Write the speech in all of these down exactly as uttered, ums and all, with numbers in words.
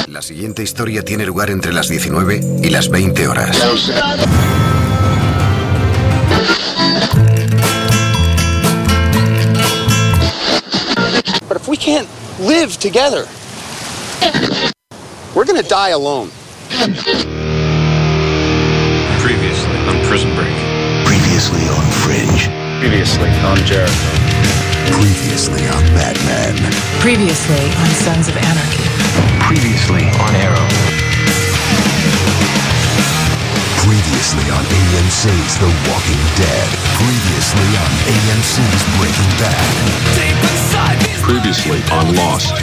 La siguiente historia tiene lugar entre las diecinueve y las veinte horas. But if we can't live together, we're gonna die alone. Previously on Prison Break. Previously on Fringe. Previously on Jericho. Previously on Batman. Previously on Sons of Anarchy. Previously on Arrow. Previously on A M C's The Walking Dead. Previously on A M C's Breaking Bad. Previously on Lost.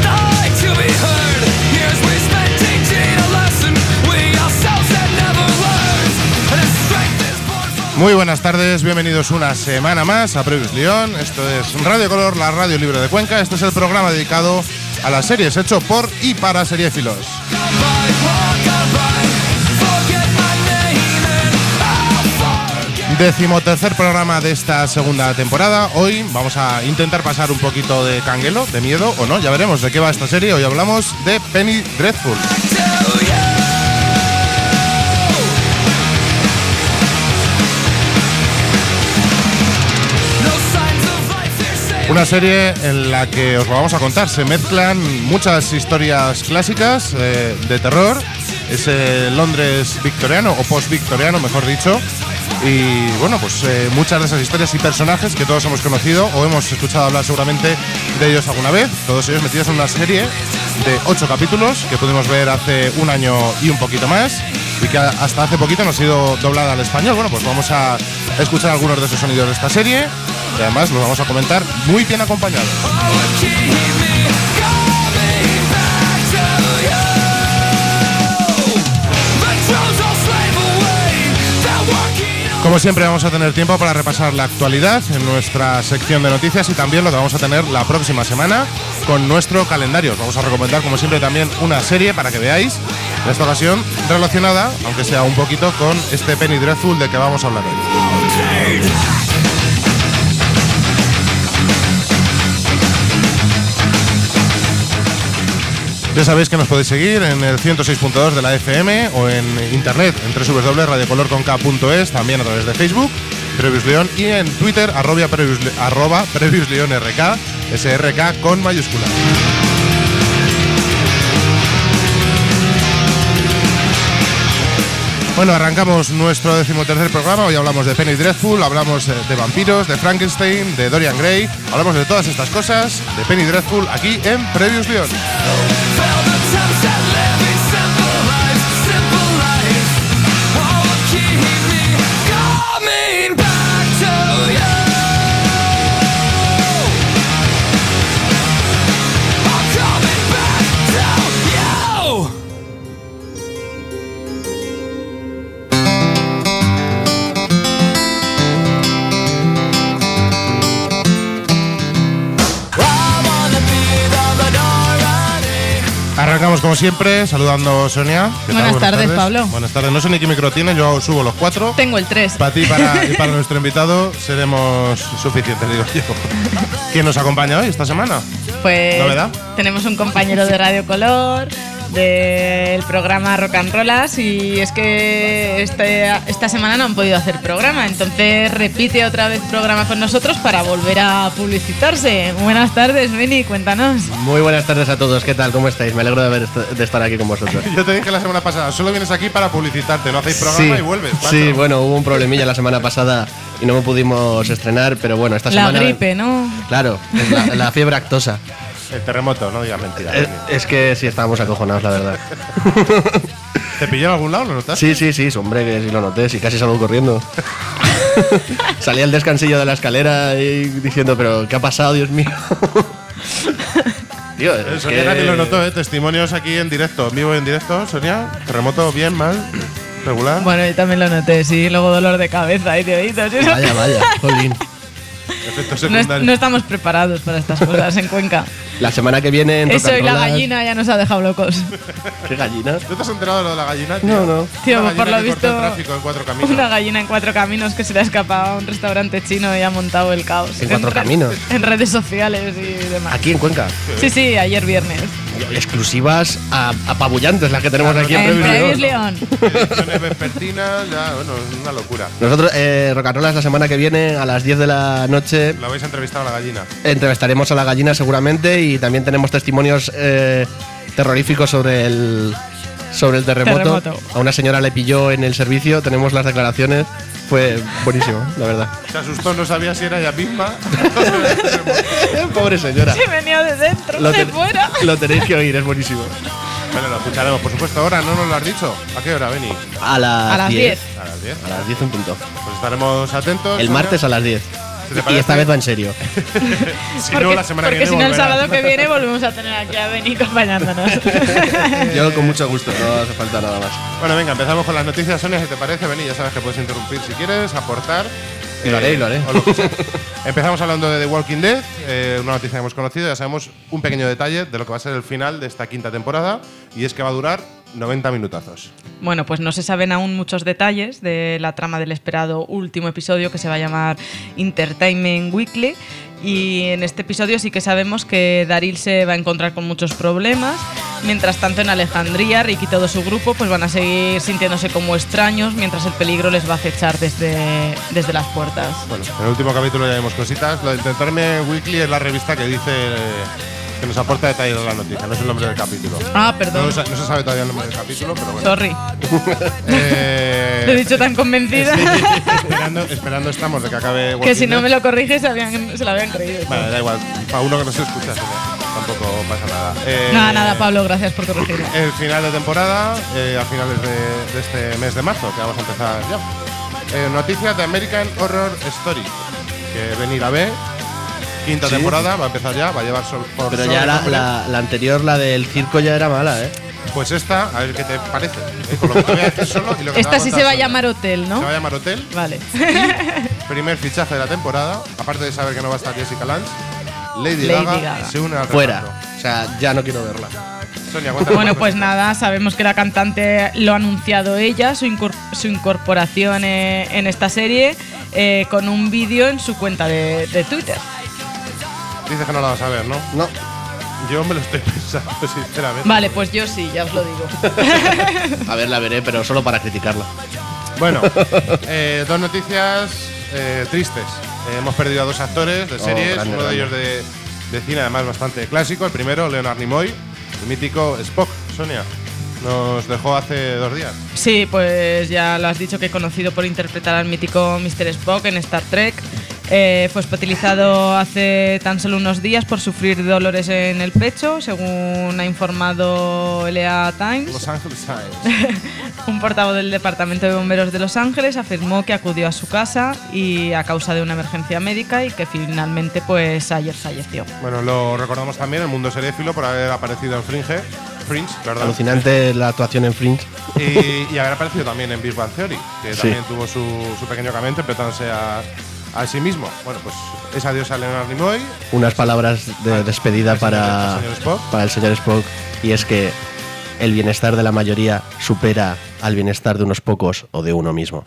Muy buenas tardes, bienvenidos una semana más a Previously On. Esto es Radio Color, la radio libre de Cuenca. Este es el programa dedicado a las series, hecho por y para seriéfilos. Decimotercer programa de esta segunda temporada. Hoy vamos a intentar pasar un poquito de canguelo, de miedo o no, ya veremos de qué va esta serie. Hoy hablamos de Penny Dreadful. Una serie en la que os lo vamos a contar. Se mezclan muchas historias clásicas eh, de terror. Ese Londres victoriano o post-victoriano, mejor dicho. Y bueno, pues eh, muchas de esas historias y personajes que todos hemos conocido o hemos escuchado hablar seguramente de ellos alguna vez. Todos ellos metidos en una serie de ocho capítulos que pudimos ver hace un año y un poquito más. Y que hasta hace poquito nos ha sido doblada al español. Bueno, pues vamos a escuchar algunos de esos sonidos de esta serie. Y además los vamos a comentar muy bien acompañados. Como siempre vamos a tener tiempo para repasar la actualidad en nuestra sección de noticias y también lo que vamos a tener la próxima semana con nuestro calendario. Os vamos a recomendar como siempre también una serie para que veáis, en esta ocasión relacionada, aunque sea un poquito, con este Penny Dreadful de que vamos a hablar hoy. Ya sabéis que nos podéis seguir en el ciento seis punto dos de la F M o en internet en doble u doble u doble u punto radio color con k punto es, también a través de Facebook, Previously On, y en Twitter, arroba Previously, arroba Previously On R K, S R K con mayúscula. Bueno, arrancamos nuestro decimotercer programa. Hoy hablamos de Penny Dreadful, hablamos de vampiros, de Frankenstein, de Dorian Gray. Hablamos de todas estas cosas, de Penny Dreadful, aquí en Previously On. Arrancamos como siempre, saludando a Sonia. Buenas, Buenas tardes, tardes, Pablo. Buenas tardes. No sé ni qué micro tiene, yo subo los cuatro. Tengo el tres. Para ti para, y para nuestro invitado seremos suficientes, digo yo. ¿Quién nos acompaña hoy, esta semana? Pues ¿Novedad? Tenemos un compañero de Radio Color, del programa Rock and Rollas, y es que este, esta semana no han podido hacer programa, entonces repite otra vez programa con nosotros para volver a publicitarse. Buenas tardes, Beni, cuéntanos. Muy buenas tardes a todos, ¿qué tal? ¿Cómo estáis? Me alegro de, haber, de estar aquí con vosotros. Yo te dije la semana pasada, solo vienes aquí para publicitarte, no hacéis programa sí, y vuelves. Macho. Sí, bueno, hubo un problemilla la semana pasada y no me pudimos estrenar, pero bueno, esta la semana... La gripe, ¿no? Claro, es la, la fiebre actosa. El terremoto, no digas mentira. Es, es que sí estábamos acojonados, la verdad. ¿Te pilló en algún lado? ¿Lo notaste? Sí, sí, sí, hombre, que sí lo noté, sí, casi salgo corriendo. Salí al descansillo de la escalera y diciendo, pero ¿qué ha pasado, Dios mío? Tío, es Sonia que... nadie lo notó, ¿eh? Testimonios aquí en directo, en vivo y en directo. Sonia, terremoto, bien, mal, regular. Bueno, yo también lo noté, sí, luego dolor de cabeza y de oídos. Vaya, vaya, jolín. No, es, no estamos preparados para estas cosas en Cuenca. La semana que viene en Eso y la Rocanrolas... gallina ya nos ha dejado locos. ¿Qué gallina? ¿No te has enterado de lo de la gallina, tío? No, no. Tío, una por lo que visto, el tráfico en cuatro caminos. Una gallina en cuatro caminos que se le ha escapado a un restaurante chino y ha montado el caos. ¿En cuatro re- caminos? En redes sociales y demás. ¿Aquí en Cuenca? Sí, sí, ayer viernes. exclusivas a- apabullantes las que tenemos aquí en En Previs Previs León. León. Ediciones vespertinas, ya, bueno, es una locura. Nosotros, eh, Rock'n'Roll, la semana que viene, a las diez de la noche, La vais a entrevistar a la gallina. entrevistaremos a la gallina seguramente y también tenemos testimonios eh, terroríficos sobre el sobre el terremoto. Terremoto. A una señora le pilló en el servicio, tenemos las declaraciones, fue buenísimo, la verdad. Se asustó, no sabía si era ella misma. Pobre señora. Se venía de dentro, Lo, de ten- fuera. lo tenéis que oír, es buenísimo. Bueno, lo escucharemos, por supuesto. Ahora no nos lo has dicho. ¿A qué hora, Beni? A las, A las diez. A las diez. A las diez en punto. Pues estaremos atentos. El Sonia. martes a las diez. ¿Te Y parece? esta vez va en serio. Si Porque, no, la semana porque que si viene. no, el volverás. sábado que viene volvemos a tener aquí a Beni acompañándonos. Yo con mucho gusto, no hace falta nada más. Bueno, venga, empezamos con las noticias. Sonia, si te parece, Beni, ya sabes que puedes interrumpir si quieres, aportar. Y lo haré, y lo haré. o lo que sea. Empezamos hablando de The Walking Dead, eh, una noticia que hemos conocido. Ya sabemos un pequeño detalle de lo que va a ser el final de esta quinta temporada, y es que va a durar noventa minutazos. Bueno, pues no se saben aún muchos detalles de la trama del esperado último episodio, que se va a llamar Entertainment Weekly. Y en este episodio sí que sabemos que Daryl se va a encontrar con muchos problemas. Mientras tanto, en Alejandría, Rick y todo su grupo pues van a seguir sintiéndose como extraños, mientras el peligro les va a acechar desde, desde las puertas. Bueno, en el último capítulo ya vemos cositas. Lo de Entertainment Weekly es la revista que dice eh, que nos aporta detalles de la noticia, no es el nombre del capítulo. Ah, No, perdón. se- no se sabe todavía el nombre del capítulo, pero bueno. Sorry. Eh, Lo he dicho tan convencida esperando, esperando estamos de que acabe que Walking si no Dead. me lo corriges se, habían- se lo habían creído. Vale, da igual. Para uno que no se escucha, tampoco pasa nada. Eh, Nada, nada, Pablo, gracias por corregirme. El final de temporada, eh, a finales de, de este mes de marzo, que vamos a empezar ya. Eh, noticias de American Horror Story, que Beni la ve. Quinta Sí. temporada, va a empezar ya, va a llevar sol por Pero sobre ya la, nombre. la, la anterior, la del circo, ya era mala, ¿eh? Pues esta, a ver qué te parece. eh, Con lo que te voy a decir solo y lo que te Esta va a sí contar se va a Sonia. llamar Hotel, ¿no? Se va a llamar Hotel. Vale. Primer fichaje de la temporada. Aparte de saber que no va a estar Jessica Lange, Lady, Lady Gaga, Gaga. se une al Fuera. reparto. O sea, ya no quiero verla. Sonia, cuéntanos Bueno, más pues cositas. nada, sabemos que la cantante lo ha anunciado ella, su, incor- su incorporación eh, en esta serie, eh, con un vídeo en su cuenta de, de Twitter. Dices que no la vas a ver, ¿no? No. Yo me lo estoy pensando, sinceramente. Vale, pues yo sí, ya os lo digo. A ver, la veré, pero solo para criticarla. Bueno, eh, dos noticias eh, tristes. Eh, hemos perdido a dos actores de Oh, series, grande, uno de ellos grande. de, de cine, además bastante clásico. El primero, Leonard Nimoy, el mítico Spock. Sonia, nos dejó hace dos días. Sí, pues ya lo has dicho, que he conocido por interpretar al mítico mister Spock en Star Trek. Eh, fue hospitalizado hace tan solo unos días por sufrir dolores en el pecho, según ha informado L A Times. Los Angeles Times. Un portavoz del Departamento de Bomberos de Los Ángeles afirmó que acudió a su casa y a causa de una emergencia médica y que finalmente pues ayer falleció. Bueno, lo recordamos también, el mundo seréfilo, por haber aparecido en Fringe. Fringe, perdón. Alucinante la actuación en Fringe. Y, y haber aparecido también en Big Bang Theory, que Sí. también tuvo su, su pequeño cameo interpretándose a, a sí mismo. Bueno, pues es adiós a Leonard Nimoy. Unas palabras de despedida al señor- para, al señor Spock. para el señor Spock. Y es que el bienestar de la mayoría supera al bienestar de unos pocos o de uno mismo.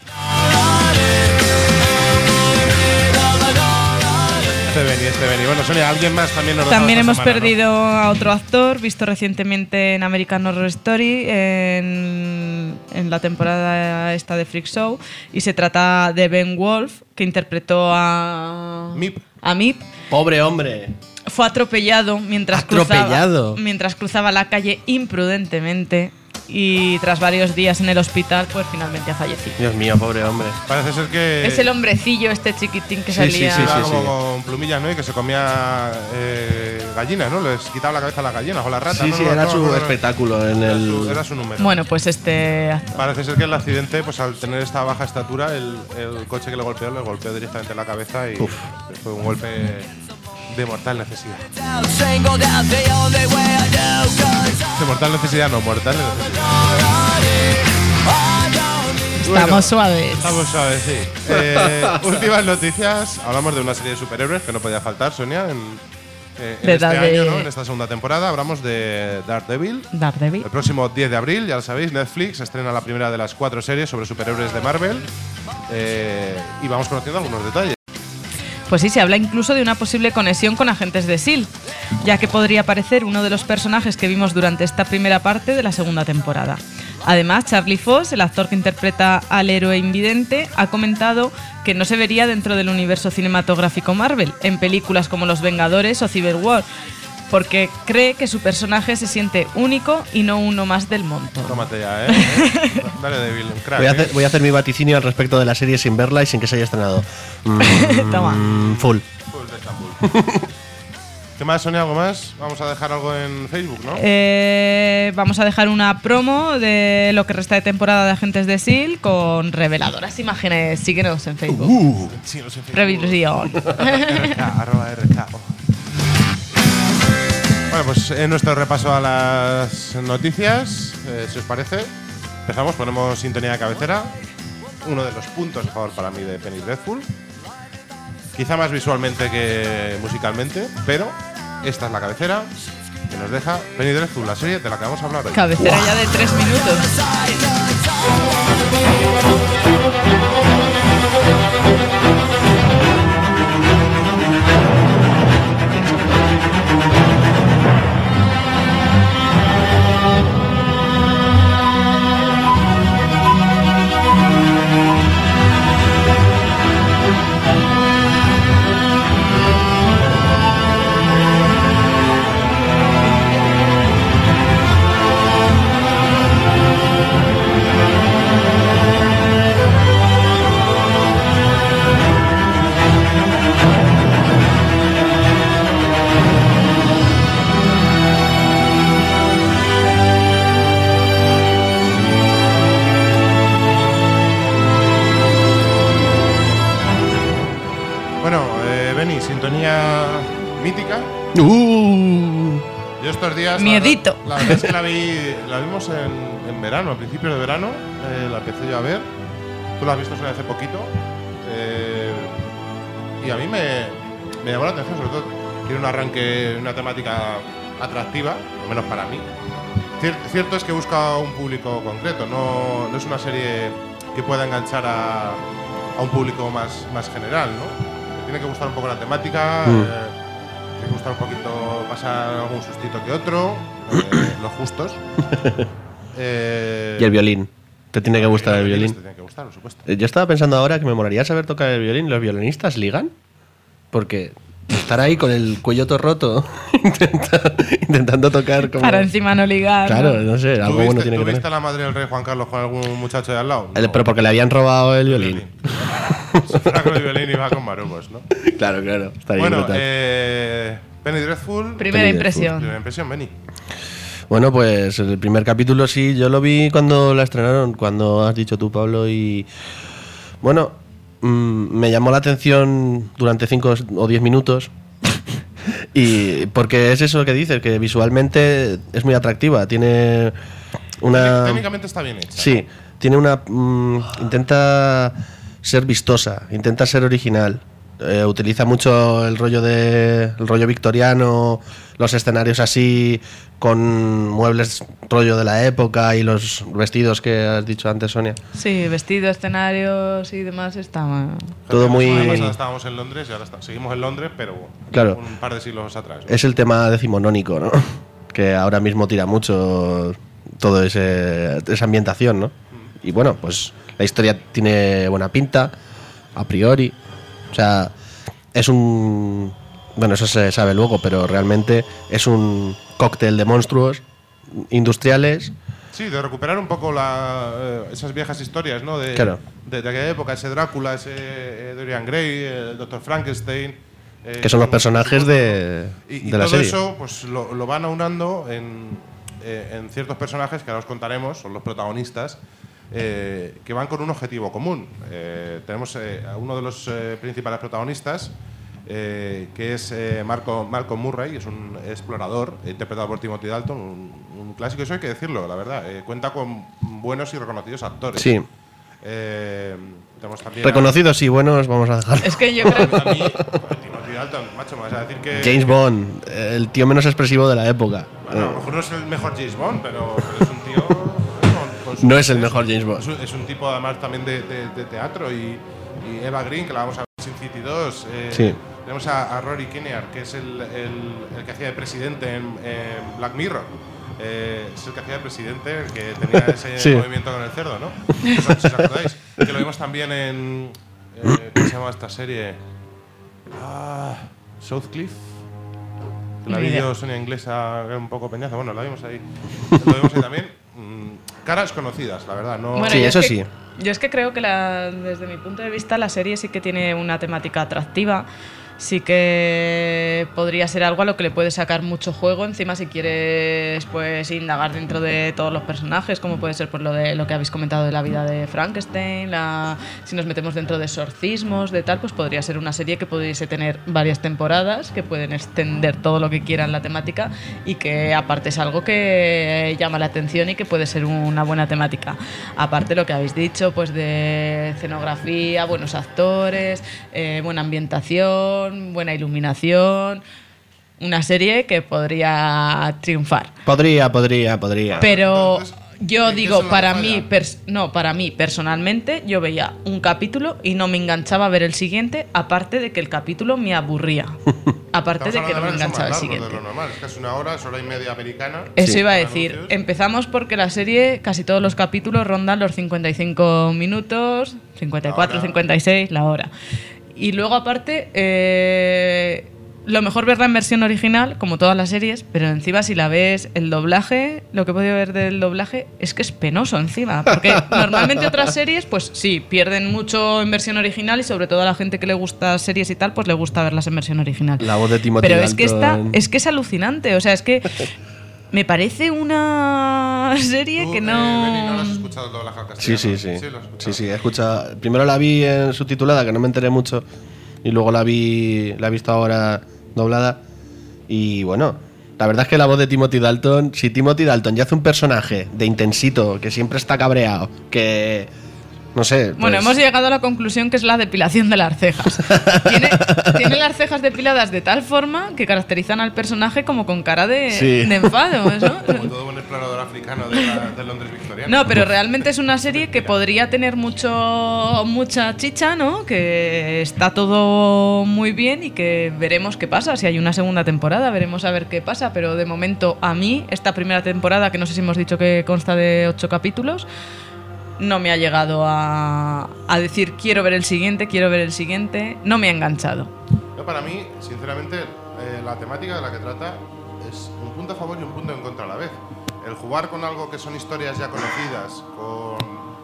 Este Beni, este Beni. Bueno, Sonia, alguien más también nos dejó También esta hemos semana, ¿no? perdido a otro actor, visto recientemente en American Horror Story, en, en la temporada esta de Freak Show, y se trata de Ben Wolf, que interpretó a Mip. A Mip. Pobre hombre. Fue atropellado mientras, ¿Atropellado? Cruzaba, mientras cruzaba la calle imprudentemente, y tras varios días en el hospital, pues finalmente ha fallecido. Dios mío, pobre hombre. Parece ser que. Es el hombrecillo este chiquitín que Sí, sí, salía. sí, Iba sí, como sí. con plumillas, ¿no? Y que se comía eh, gallinas, ¿no? Les quitaba la cabeza a las gallinas o las ratas. Sí, ¿no? sí, No, era no, su no, no. espectáculo en Era el. su, era su número. Bueno, pues este actor. Parece ser que el accidente, pues al tener esta baja estatura, el, el coche que le golpeó le golpeó directamente en la cabeza y Uf. fue un golpe de mortal necesidad. De mortal necesidad, no, mortal necesidad. Estamos Bueno, suaves. Estamos suaves, sí. Eh, últimas noticias. Hablamos de una serie de superhéroes que no podía faltar, Sonia, en, eh, en De este Darede- año, ¿no? En esta segunda temporada. Hablamos de Daredevil. Daredevil. El próximo diez de abril, ya lo sabéis, Netflix estrena la primera de las cuatro series sobre superhéroes de Marvel. Eh, y vamos conociendo algunos detalles. Pues sí, se habla incluso de una posible conexión con agentes de S E A L, ya que podría aparecer uno de los personajes que vimos durante esta primera parte de la segunda temporada. Además, Charlie Fox, el actor que interpreta al héroe invidente, ha comentado que no se vería dentro del universo cinematográfico Marvel, en películas como Los Vengadores o Civil War, porque cree que su personaje se siente único y no uno más del montón. Tómate ya, ¿eh? Dale, Devil, un crack. Voy a, hacer, ¿eh? voy a hacer mi vaticinio al respecto de la serie sin verla y sin que se haya estrenado. Mm, Toma. Full. Full de Estambul. ¿Qué más, Sonia? ¿Algo más? Vamos a dejar algo en Facebook, ¿no? Eh, vamos a dejar una promo de lo que resta de temporada de Agentes de S E A L con reveladoras imágenes. Síguenos en Facebook. Uh, sí, no sé, Facebook. Previsión. R K, arroba R K. Oh. Bueno, pues en nuestro repaso a las noticias, eh, si os parece, empezamos, ponemos sintonía de cabecera. Uno de los puntos a favor para mí de Penny Dreadful. Quizá más visualmente que musicalmente, pero esta es la cabecera que nos deja Penny Dreadful, la serie de la que vamos a hablar hoy. Cabecera ya de tres minutos. Sintonía mítica. Uh. Yo estos días. Miedito. La, la verdad es que la, vi, la vimos en, en verano, a principios de verano. Eh, la empecé yo a ver. Tú la has visto hace poquito. Eh, y a mí me, me llamó la atención, sobre todo. Tiene un arranque, una temática atractiva, al menos para mí. Cier, cierto es que busca un público concreto, no, no es una serie que pueda enganchar a, a un público más, más general, ¿no? Tiene que gustar un poco la temática, mm. eh, tiene que gustar un poquito, pasar algún sustito que otro, eh, los justos. eh, y el violín. ¿Te tiene que gustar el, el violín? Te tiene que gustar, por supuesto. Yo estaba pensando ahora que me molaría saber tocar el violín. ¿Los violinistas ligan? Porque estar ahí con el cuello todo roto intenta, intentando tocar como… Para encima no ligar. Claro, no, no sé, algo viste, bueno tiene ¿tú que viste tener. a la madre del rey Juan Carlos con algún muchacho de al lado? El, no. pero porque le habían robado el violín. Si fuera con el violín iba con maromos, ¿no? Claro, claro. Estaría bueno, brutal. eh, Penny Dreadful. Primera Penny impresión. Dreadful. Primera impresión, Benny. Bueno, pues el primer capítulo sí, yo lo vi cuando la estrenaron, cuando has dicho tú, Pablo, y bueno, mmm, me llamó la atención durante cinco o diez minutos. Y porque es eso que dices, que visualmente es muy atractiva, tiene una… Técnicamente está bien hecha. Sí, tiene una… Mmm, intenta ser vistosa, intenta ser original. Eh, utiliza mucho el rollo de el rollo victoriano, los escenarios así con muebles rollo de la época y los vestidos que has dicho antes, Sonia. Sí, vestidos, escenarios y demás está todo muy… La semana pasada estábamos en Londres y ahora está, seguimos en Londres, pero claro, un par de siglos atrás, ¿no? Es el tema decimonónico, ¿no? Que ahora mismo tira mucho todo ese esa ambientación, ¿no? Y bueno, pues la historia tiene buena pinta a priori. O sea, es un… Bueno, eso se sabe luego, pero realmente es un cóctel de monstruos industriales. Sí, de recuperar un poco la, eh, esas viejas historias, ¿no? De, claro. de, de aquella época, ese Drácula, ese eh, Dorian Gray, el doctor Frankenstein. Eh, que son los personajes de, y, de y la todo serie. eso pues lo, lo van aunando en, eh, en ciertos personajes que ahora os contaremos, son los protagonistas. Eh, que van con un objetivo común. Eh, tenemos eh, a uno de los eh, principales protagonistas, eh, que es eh, Marco, Malcolm Murray, es un explorador interpretado por Timothy Dalton, un, un clásico, eso hay que decirlo, la verdad. Eh, cuenta con buenos y reconocidos actores. Sí. Eh, tenemos también reconocidos y buenos, vamos a dejar. Es que yo creo a mí, Timothy Dalton, macho, me vas a decir que James Bond, el tío menos expresivo de la época. Bueno, a lo mejor no es el mejor James Bond, pero, pero es un tío… No es el mejor James Bond. Es un, es un tipo además también de, de, de teatro y, y Eva Green, que la vamos a ver en Sin City, veintidós. Eh, Sí. Tenemos a, a Rory Kinnear, que es el, el, el que hacía de presidente en, en Black Mirror. Eh, es el que hacía de presidente, el que tenía ese Sí. movimiento con el cerdo, ¿no? Si os, si os acordáis. Que lo vimos también en. Eh, ¿Cómo se llama esta serie? Ah, Southcliffe. Que la Ni vi idea. yo, Sonia Inglesa, que era un poco peñazo. Bueno, la vimos ahí. Lo vimos ahí también. Mm, caras conocidas, la verdad. No, Bueno, Sí, yo eso es que- sí. Yo es que creo que la, desde mi punto de vista la serie sí que tiene una temática atractiva. Sí que podría ser algo a lo que le puedes sacar mucho juego. Encima, si quieres pues indagar dentro de todos los personajes, como puede ser por lo de lo que habéis comentado de la vida de Frankenstein, la, si nos metemos dentro de exorcismos, de tal, pues podría ser una serie que pudiese tener varias temporadas, que pueden extender todo lo que quieran la temática y que aparte es algo que llama la atención y que puede ser una buena temática. Aparte lo que habéis dicho, pues de escenografía, buenos actores, eh, buena ambientación, buena iluminación, una serie que podría triunfar. Podría, podría, podría. Pero Entonces, yo ¿en qué digo, son las para que mí, fallan? pers- no, para mí personalmente, yo veía un capítulo y no me enganchaba a ver el siguiente, aparte de que el capítulo me aburría. Aparte Estamos de que no me hablando de enganchaba el más largos de siguiente. lo normal. Es casi una hora, es hora y media americana. Eso Sí. iba a Con decir. anuncios. Empezamos porque la serie, casi todos los capítulos rondan los cincuenta y cinco minutos, cincuenta y cuatro, La hora. cincuenta y seis, la hora. Y luego aparte, eh, lo mejor verla en versión original, como todas las series, pero encima si la ves el doblaje, lo que he podido ver del doblaje es que es penoso encima. Porque normalmente otras series, pues sí, pierden mucho en versión original y sobre todo a la gente que le gusta series y tal, pues le gusta verlas en versión original. La voz de Timothy Pero es que esta, Dalton. es que es alucinante, o sea, es que me parece una serie Tú, que eh, no... Benny, ¿no lo has escuchado el doblaje al Sí, castellano? sí, sí. Sí, lo has escuchado. Sí, sí, he escuchado. Primero la vi en subtitulada, que no me enteré mucho, y luego la vi, la he visto ahora doblada. Y bueno, la verdad es que la voz de Timothy Dalton, si Timothy Dalton ya hace un personaje de intensito, que siempre está cabreado, que no sé. Bueno, pues- hemos llegado a la conclusión que es la depilación de las cejas. Tiene, tiene las cejas depiladas de tal forma que caracterizan al personaje como con cara de, Sí. de enfado, ¿no? Como todo buen explorador africano de, la, de Londres victoriano. No, pero realmente es una serie que podría tener mucho mucha chicha, ¿no? Que está todo muy bien y que veremos qué pasa. Si hay una segunda temporada, veremos a ver qué pasa. Pero de momento, a mí, esta primera temporada, que no sé si hemos dicho que consta de ocho capítulos, no me ha llegado a, a decir quiero ver el siguiente, quiero ver el siguiente. No me ha enganchado. Yo, para mí, sinceramente, eh, la temática de la que trata es un punto a favor y un punto en contra a la vez. El jugar con algo que son historias ya conocidas, con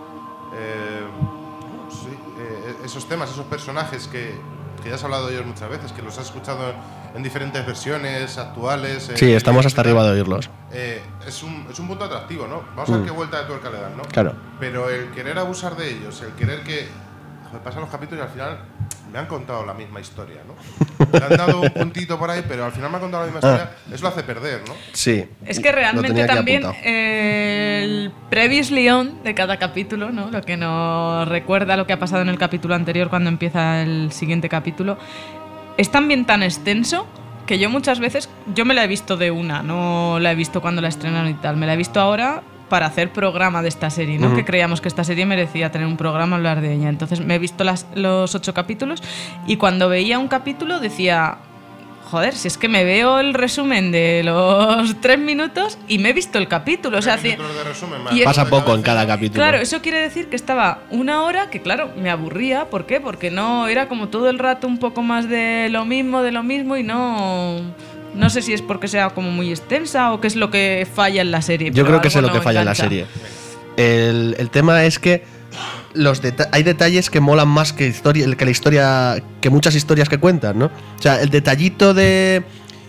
eh, sí, eh, esos temas, esos personajes que, que ya has hablado de ellos muchas veces, que los has escuchado en diferentes versiones actuales. eh, Sí, estamos hasta etcétera. arriba de oírlos. Eh, es, un, es un punto atractivo, ¿no? Vamos a ver Mm. qué vuelta de tuerca le dan, ¿no? Claro. Pero el querer abusar de ellos, el querer que... Joder, pasan los capítulos y al final me han contado la misma historia, ¿no? Me han dado un puntito por ahí, pero al final me han contado la misma historia. Eso lo hace perder, ¿no? Sí. Es que lo realmente tenía aquí también apuntado. eh, el previously on de cada capítulo, ¿no? Lo que nos recuerda lo que ha pasado en el capítulo anterior cuando empieza el siguiente capítulo, es también tan extenso que yo muchas veces, yo me la he visto de una, no la he visto cuando la estrenaron y tal, me la he visto ahora para hacer programa de esta serie, ¿no? Ujú. Que creíamos que esta serie merecía tener un programa, hablar de ella. Entonces me he visto las, los ocho capítulos y cuando veía un capítulo decía, joder, si es que me veo el resumen de los tres minutos y me he visto el capítulo. O sea, Tres hace- minutos de resumen, y más. es- Pasa poco en cada capítulo. Claro, eso quiere decir que estaba una hora que, claro, me aburría. ¿Por qué? Porque no era como todo el rato un poco más de lo mismo, de lo mismo y no... No sé si es porque sea como muy extensa o qué es lo que falla en la serie. Yo pero creo que es algo lo que no falla engancha. en la serie. El, el tema es que los deta- hay detalles que molan más que, historia, que la historia, que muchas historias que cuentan, ¿no? O sea, el detallito de,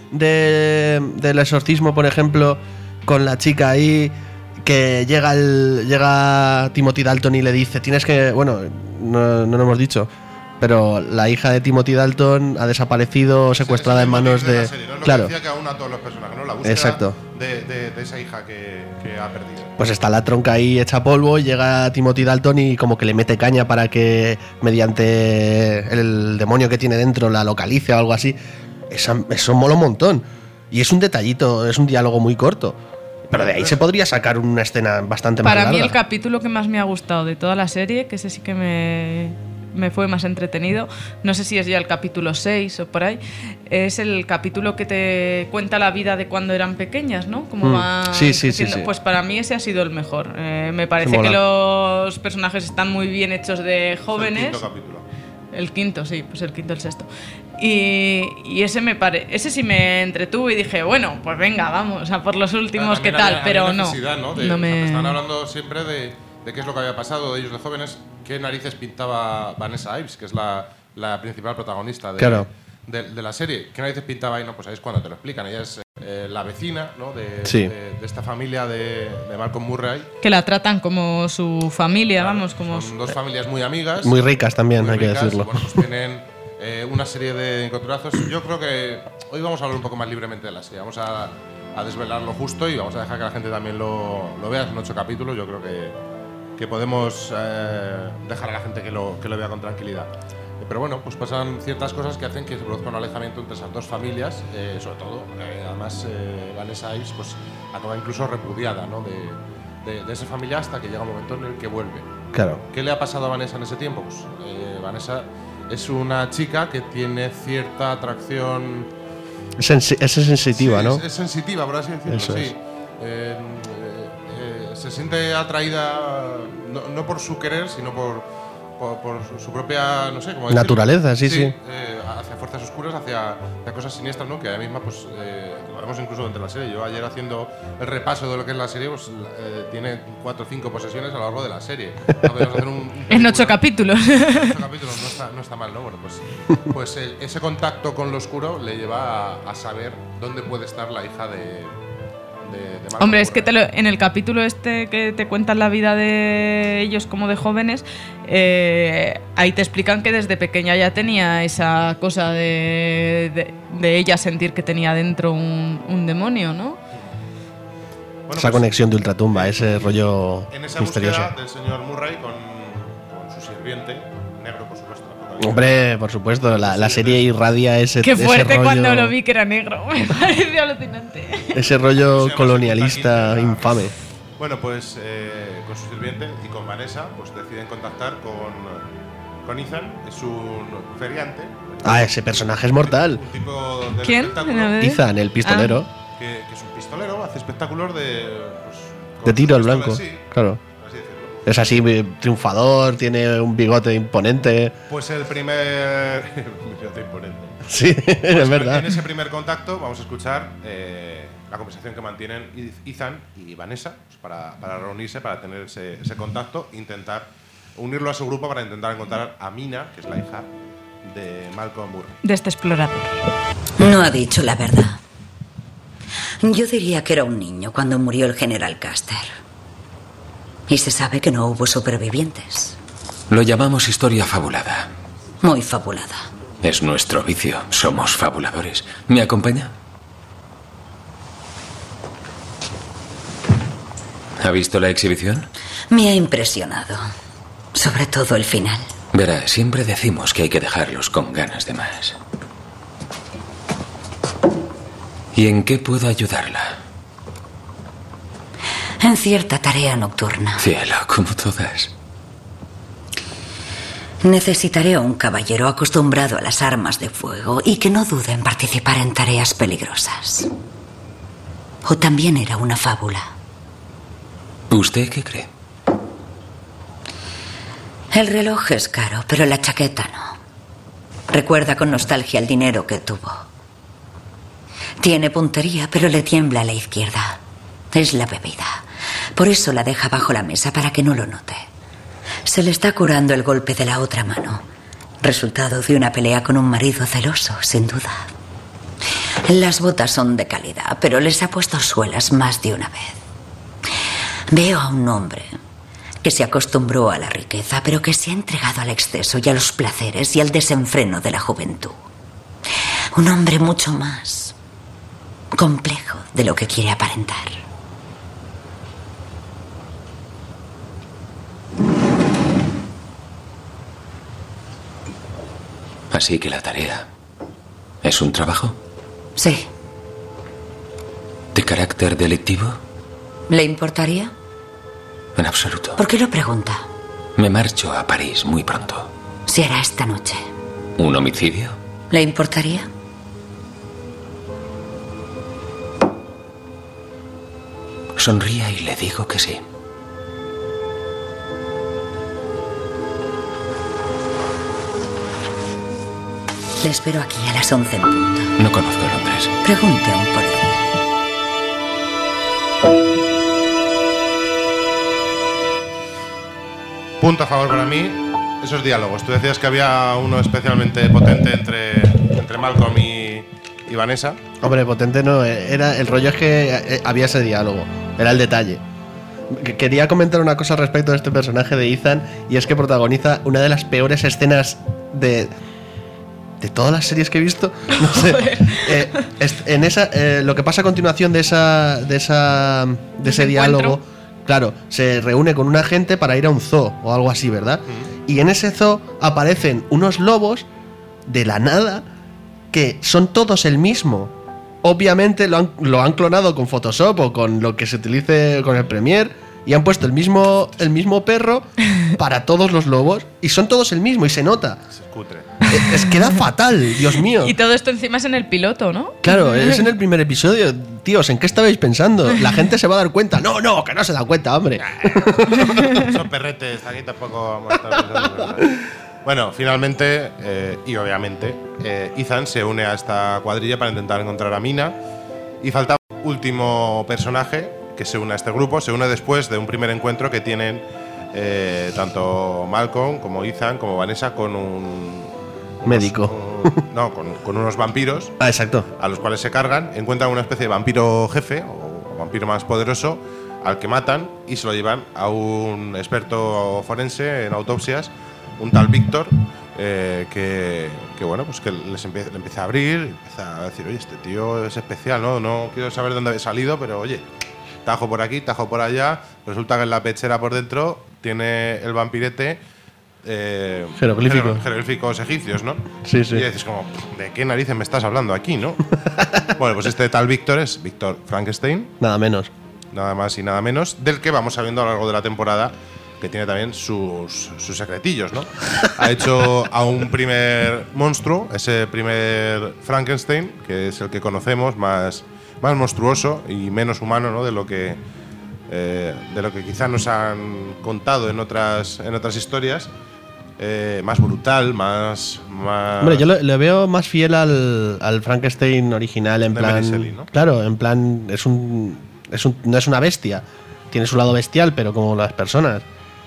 de del exorcismo, por ejemplo, con la chica ahí, que llega el, llega Timothy Dalton y le dice, tienes que, bueno, no, no lo hemos dicho, pero la hija de Timothy Dalton ha desaparecido, secuestrada Sí, en sí, manos sí, de de, la serie, ¿no? Lo que claro. decía que aún a todos los personajes, ¿no? La búsqueda Exacto. De, de, de esa hija que, que ha perdido. Pues está la tronca ahí hecha polvo y llega Timothy Dalton y como que le mete caña para que mediante el demonio que tiene dentro la localice o algo así. Esa- eso mola un montón. Y es un detallito, es un diálogo muy corto. Pero de ahí se podría sacar una escena bastante más Para mí larga. el capítulo que más me ha gustado de toda la serie, que ese sí que me, me fue más entretenido. No sé si es ya el capítulo seis o por ahí. Es el capítulo que te cuenta la vida de cuando eran pequeñas, ¿no? Como Mm. van Sí, sí, sí, creciendo. sí. Pues para mí ese ha sido el mejor. Eh, me parece mola. que los personajes están muy bien hechos de Es el jóvenes. quinto capítulo. El quinto, sí, pues el quinto, el sexto. Y, y ese me pare, ese sí me entretuvo y dije, bueno, pues venga, vamos a por los últimos, ¿qué También tal? había- Pero había no, necesidad, ¿no? De- no o sea, me... Están hablando siempre de, de qué es lo que había pasado de ellos de jóvenes, qué narices pintaba Vanessa Ives, que es la, la principal protagonista de, Claro. de, de la serie. ¿Qué narices pintaba ahí? No, pues ahí es cuando te lo explican. Ella es eh, la vecina, ¿no? De, Sí. de, de esta familia de, de Malcolm Murray. Que la tratan como su familia, Claro, vamos, como... son su- dos familias muy amigas. Muy ricas también, muy hay que ricas, decirlo. y bueno, pues tienen eh, una serie de encontrazos. Yo creo que hoy vamos a hablar un poco más libremente de la serie. Vamos a, a desvelar lo justo y vamos a dejar que la gente también lo, lo vea. Son ocho capítulos. Yo creo que, que podemos eh, dejar a la gente que lo, que lo vea con tranquilidad. Eh, Pero bueno, pues pasan ciertas cosas que hacen que se produzca un alejamiento entre esas dos familias, eh, sobre todo, eh, además eh, Vanessa Ives pues, acaba incluso repudiada, ¿no? de, de, de esa familia hasta que llega un momento en el que vuelve. Claro. ¿Qué le ha pasado a Vanessa en ese tiempo? Pues eh, Vanessa es una chica que tiene cierta atracción. Es, sensi- es sensitiva, Sí, ¿no? Es, es sensitiva, por así decirlo, Eso sí. es. Eh, eh, eh, se siente atraída no, no por su querer, sino por, por, por su, su propia, no sé cómo decirlo. Naturaleza, sí, sí. eh, hacia fuerzas oscuras, hacia, hacia cosas siniestras, ¿no? Que ella misma, pues, eh, lo vemos incluso dentro de la serie. Yo ayer haciendo el repaso de lo que es la serie, pues, eh, tiene cuatro o cinco posesiones a lo largo de la serie. Podríamos hacer un- un En ocho película- capítulos. en ocho capítulos, no está, no está mal, ¿no? Bueno, pues, pues el- ese contacto con lo oscuro le lleva a, a saber dónde puede estar la hija de, de, de Malcolm Hombre, es que Murray. te lo- en el capítulo este que te cuentan la vida de ellos como de jóvenes, eh, ahí te explican que desde pequeña ya tenía esa cosa de, de, de ella sentir que tenía dentro un, un demonio, ¿no? Bueno, Esa pues, conexión de ultratumba, ese rollo en esa misterioso. búsqueda del señor Murray con, con su sirviente, negro por supuesto. porque- Hombre, por supuesto, la, la serie irradia ese, Qué ese fuerte rollo, cuando lo vi que era negro, me pareció alucinante. ese rollo Se llama colonialista Secunda Quinta. infame. Bueno, pues eh, con su sirviente y con Vanessa, pues deciden contactar con, con Ethan, es un feriante. Ah, ese personaje es mortal. Un tipo del ¿Quién? espectáculo ¿Eh? Ethan, el pistolero. que, que es un pistolero, hace espectáculos de. Pues, con De tiro al sus blanco. pistolas, sí, Claro. por así decirlo. Es así, eh, triunfador, tiene un bigote imponente. Pues el primer. Fíjate, imponente. Sí, Pues es verdad. En ese primer contacto vamos a escuchar eh, la conversación que mantienen Ethan y Vanessa pues, para, para reunirse, para tener ese, ese contacto, intentar unirlo a su grupo para intentar encontrar a Mina, que es la hija de Malcolm Murray. De este explorador. No ha dicho la verdad. Yo diría que era un niño cuando murió el general Custer. Y se sabe que no hubo supervivientes. Lo llamamos historia fabulada. Muy fabulada. Es nuestro vicio. Somos fabuladores. ¿Me acompaña? ¿Ha visto la exhibición? Me ha impresionado. Sobre todo el final. Verá, siempre decimos que hay que dejarlos con ganas de más. ¿Y en qué puedo ayudarla? En cierta tarea nocturna. Cielo, como todas. Necesitaré a un caballero acostumbrado a las armas de fuego y que no dude en participar en tareas peligrosas. ¿O también era una fábula? ¿Usted qué cree? El reloj es caro, pero la chaqueta no. Recuerda con nostalgia el dinero que tuvo. Tiene puntería, pero le tiembla a la izquierda. Es la bebida. Por eso la deja bajo la mesa para que no lo note. Se le está curando el golpe de la otra mano. Resultado de una pelea con un marido celoso, sin duda. Las botas son de calidad, pero les ha puesto suelas más de una vez. Veo a un hombre que se acostumbró a la riqueza, pero que se ha entregado al exceso y a los placeres y al desenfreno de la juventud. Un hombre mucho más complejo de lo que quiere aparentar. Así que la tarea es un trabajo Sí. de carácter delictivo. ¿Le importaría? En absoluto. ¿Por qué lo pregunta? Me marcho a París muy pronto. Se hará esta noche. ¿Un homicidio? ¿Le importaría? Sonría y le digo que sí. Le espero aquí a las once en punto. No conozco Londres. Pregunte a un policía. Punto a favor para mí, esos diálogos. Tú decías que había uno especialmente potente entre, entre Malcolm y, y Vanessa. Hombre, potente no, era el rollo es que había ese diálogo, era el detalle. Quería comentar una cosa respecto a este personaje de Ethan, y es que protagoniza una de las peores escenas de... de todas las series que he visto, no sé. eh, en esa, eh, lo que pasa a continuación de esa, de esa, de ese diálogo, claro, se reúne con un agente para ir a un zoo o algo así, ¿verdad? Mm. Y en ese zoo aparecen unos lobos de la nada que son todos el mismo. Obviamente lo han, lo han clonado con Photoshop o con lo que se utilice con el Premiere y han puesto el mismo, el mismo perro para todos los lobos y son todos el mismo y se nota. Es cutre. Es queda fatal, Dios mío. Y todo esto encima es en el piloto, ¿no? Claro, es en el primer episodio. Tíos, ¿en qué estabais pensando? La gente se va a dar cuenta. No, no, que no se da cuenta, hombre. Son perretes, aquí tampoco vamos a estar pensando. Bueno, finalmente, eh, y obviamente, eh, Ethan se une a esta cuadrilla para intentar encontrar a Mina. Y falta un último personaje que se une a este grupo. Se une después de un primer encuentro que tienen eh, tanto Malcolm como Ethan como Vanessa con un... médico. Un, no, con, con unos vampiros. Ah, exacto. A los cuales se cargan. Encuentran una especie de vampiro jefe o vampiro más poderoso al que matan y se lo llevan a un experto forense en autopsias, un tal Víctor, eh, que, que bueno, pues que les empieza, le empieza a abrir, empieza a decir, oye, este tío es especial, ¿no? No quiero saber de dónde había salido, pero oye, tajo por aquí, tajo por allá. Resulta que en la pechera por dentro tiene el vampirete eh, jeroglífico. jeroglíficos egipcios, ¿no? Sí, sí. Y dices como, ¿de qué narices me estás hablando aquí, no? Bueno, pues este tal Víctor es Víctor Frankenstein. Nada menos. Nada más y nada menos, del que vamos sabiendo a lo largo de la temporada que tiene también sus, sus secretillos, ¿no? Ha hecho a un primer monstruo, ese primer Frankenstein, que es el que conocemos, más, más monstruoso y menos humano, ¿no? De lo que eh, de lo que quizás nos han contado en otras en otras historias. Eh, más brutal, más, más... Hombre, yo le, le veo más fiel al, al Frankenstein original, en de plan... Mary Shelley, ¿no? Claro, en plan, es un, es un... no es una bestia. Tiene su lado bestial, pero como las personas.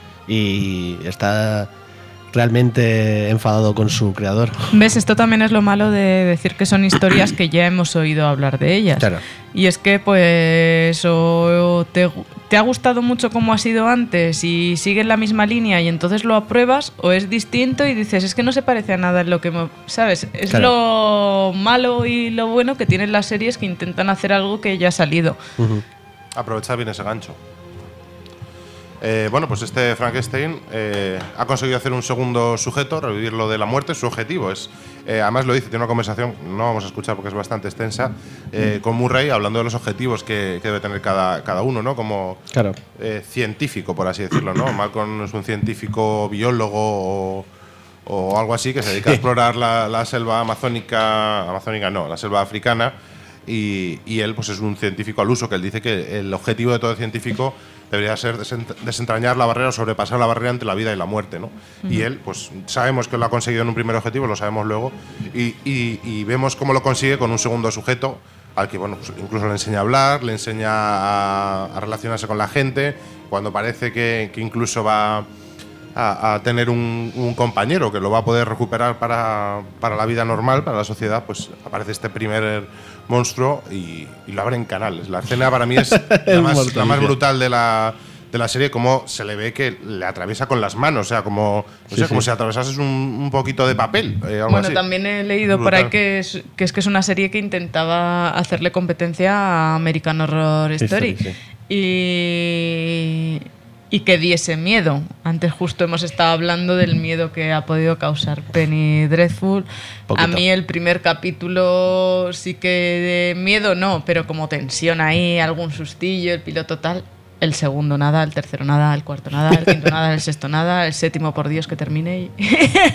Y está realmente enfadado con su creador. ¿Ves? Esto también es lo malo de decir que son historias que ya hemos oído hablar de ellas. Claro. Y es que, pues, o te, te ha gustado mucho como ha sido antes y sigues la misma línea y entonces lo apruebas, o es distinto y dices, es que no se parece a nada en lo que... me, ¿sabes? Es Claro. lo malo y lo bueno que tienen las series que intentan hacer algo que ya ha salido. Uh-huh. Aprovechar bien ese gancho. Eh, bueno, pues este Frankenstein eh, ha conseguido hacer un segundo sujeto, revivirlo de la muerte. Su objetivo es, eh, además lo dice, tiene una conversación, no vamos a escuchar porque es bastante extensa, eh, con Murray, hablando de los objetivos que, que debe tener cada, cada uno, ¿no? Como Claro. eh, científico, por así decirlo, ¿no? Malcolm es un científico biólogo o, o algo así que se dedica a explorar la, la selva amazónica, amazónica no, la selva africana. Y, y él pues es un científico al uso, que él dice que el objetivo de todo científico debería ser desentrañar la barrera o sobrepasar la barrera entre la vida y la muerte, ¿no? Uh-huh. Y él, pues sabemos que lo ha conseguido en un primer objetivo, lo sabemos luego, y, y, y vemos cómo lo consigue con un segundo sujeto al que, bueno, pues incluso le enseña a hablar, le enseña a, a relacionarse con la gente, cuando parece que, que incluso va a, a tener un, un compañero que lo va a poder recuperar para, para la vida normal, para la sociedad, pues aparece este primer monstruo y, y lo abre en canales. La escena para mí es la más, la más brutal de la, de la serie, como se le ve que le atraviesa con las manos, o sea, como, no Sí, sé, sí. como si atravesases un, un poquito de papel. Eh, algo Bueno, así. también he leído Brutal. por ahí que es, que es que es una serie que intentaba hacerle competencia a American Horror Story. Story, sí. Y, y que diese miedo. Antes justo hemos estado hablando del miedo que ha podido causar Penny Dreadful. Poquito. A mí el primer capítulo sí que de miedo no, pero como tensión ahí, algún sustillo, el piloto tal, el segundo nada, el tercero nada, el cuarto nada, el quinto nada, el sexto nada, el séptimo por Dios que termine y...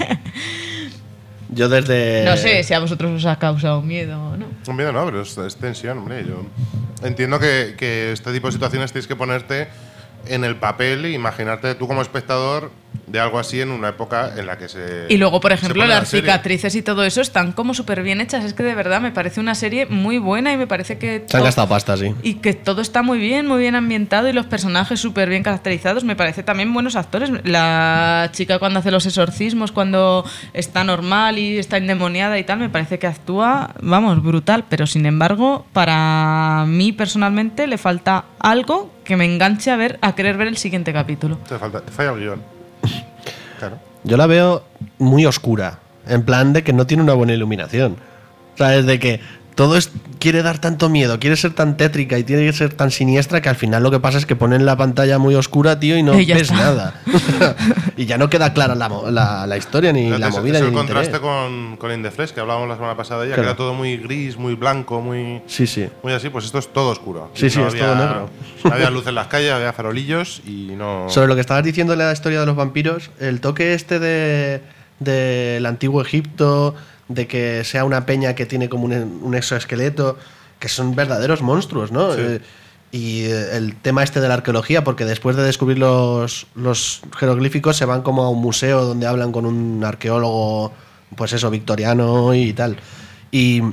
Yo desde... No sé si a vosotros os ha causado miedo o no. Un miedo no, pero es, es tensión, hombre. Yo entiendo que, que este tipo de situaciones tienes que ponerte en el papel e imaginarte tú como espectador de algo así en una época en la que se... Y luego, por se ejemplo, pone la las serie. cicatrices y todo eso están como súper bien hechas. Es que de verdad me parece una serie muy buena y me parece que... Se han to- gastado pasta, sí. Y que todo está muy bien, muy bien ambientado y los personajes súper bien caracterizados. Me parece también buenos actores. La chica cuando hace los exorcismos, cuando está normal y está endemoniada y tal, me parece que actúa, vamos, brutal. Pero sin embargo, para mí personalmente le falta algo que me enganche a ver, a querer ver el siguiente capítulo. Te, falta, te falla el guión. Claro. Yo la veo muy oscura, en plan de que no tiene una buena iluminación. ¿Sabes? De que todo es, quiere dar tanto miedo, quiere ser tan tétrica y tiene que ser tan siniestra que al final lo que pasa es que ponen la pantalla muy oscura, tío, y no Y ya ves está. nada. Y ya no queda clara la, mo- la, la historia, ni Fíjate, la es- movida, es ni el el contraste interés. con, con In the Flesh, que hablábamos la semana pasada ya, Claro. que era todo muy gris, muy blanco, muy, Sí, sí. muy así. Pues esto es todo oscuro. Sí, sí, No es había- todo negro. No había luz en las calles, había farolillos y no... Sobre lo que estabas diciendo de la historia de los vampiros, el toque este de del antiguo Egipto, de que sea una peña que tiene como un, un exoesqueleto, que son verdaderos monstruos, ¿no? Sí. Eh, y eh, el tema este de la arqueología, porque después de descubrir los, los jeroglíficos se van como a un museo donde hablan con un arqueólogo, pues eso, victoriano y tal. Y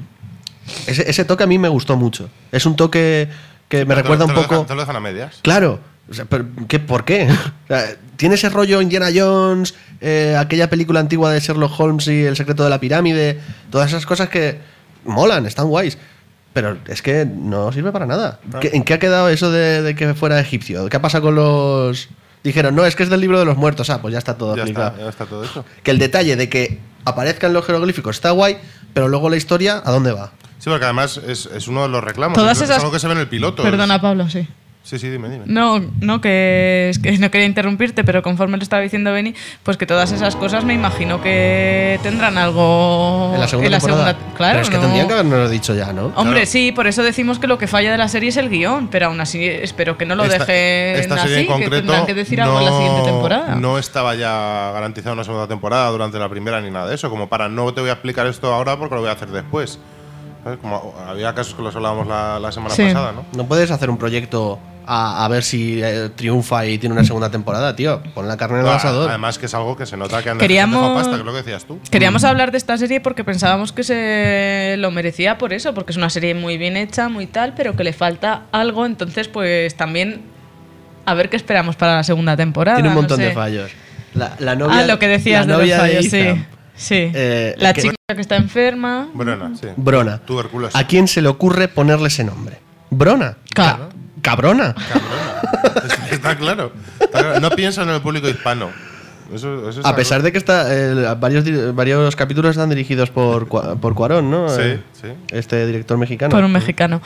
ese, ese toque a mí me gustó mucho. Es un toque que me Te lo- recuerda te un lo poco... dejan- te lo dejan a medias. Claro. O sea, pero, ¿qué, ¿Por qué? O sea, tiene ese rollo Indiana Jones, eh, aquella película antigua de Sherlock Holmes y El secreto de la pirámide, todas esas cosas que molan, están guays. Pero es que no sirve para nada. ¿Qué- ¿En qué ha quedado eso de, de que fuera egipcio? ¿Qué ha pasado con los...? Dijeron, no, es que es del libro de los muertos. Ah, pues ya está todo Ya explicado. está, ya está todo eso. Que el detalle de que aparezcan los jeroglíficos está guay, pero luego la historia, ¿a dónde va? Sí, porque además es, es uno de los reclamos. Todas es, es esas- algo que se ve en el piloto. Perdona, Pablo, sí. Sí, sí, dime, dime. No, no, que, es que no quería interrumpirte, pero conforme lo estaba diciendo Beni, pues que todas esas cosas me imagino que tendrán algo En la segunda temporada. Claro, pero es que no- tendrían que habernos dicho ya, ¿no? Hombre, Claro. sí, por eso decimos que lo que falla de la serie es el guión, pero aún así espero que no lo Esta- dejen esta serie así, en que concreto tendrán que decir algo en la siguiente temporada. No estaba ya garantizada una segunda temporada durante la primera ni nada de eso, como para no te voy a explicar esto ahora porque lo voy a hacer después. ¿Sabes? Como había casos que los hablábamos la, la semana Sí. pasada, ¿no? No puedes hacer un proyecto a, a ver si eh, triunfa y tiene una segunda temporada, tío. Pon la carne en el No, asador. además que es algo que se nota que han Queríamos- dejado pasta, que es lo que decías tú. Queríamos hablar de esta serie porque pensábamos que se lo merecía por eso, porque es una serie muy bien hecha, muy tal, pero que le falta algo, entonces pues también a ver qué esperamos para la segunda temporada. Tiene un no montón sé. de fallos. La, la novia, Ah, lo que decías la de los novia fallos, sí. Ethan, Sí. Eh, la que- chica que está enferma. Brona, sí. Brona. Tuberculosis. ¿A quién se le ocurre ponerle ese nombre? Brona. Ca- Ca- Cabrona. Es- Está claro. Está claro. No piensa en el público hispano. Eso, eso A pesar de que está eh, varios, di- varios capítulos están dirigidos por, Cua- por Cuarón, ¿no? Sí, Eh, sí. Este director mexicano. Por un mexicano.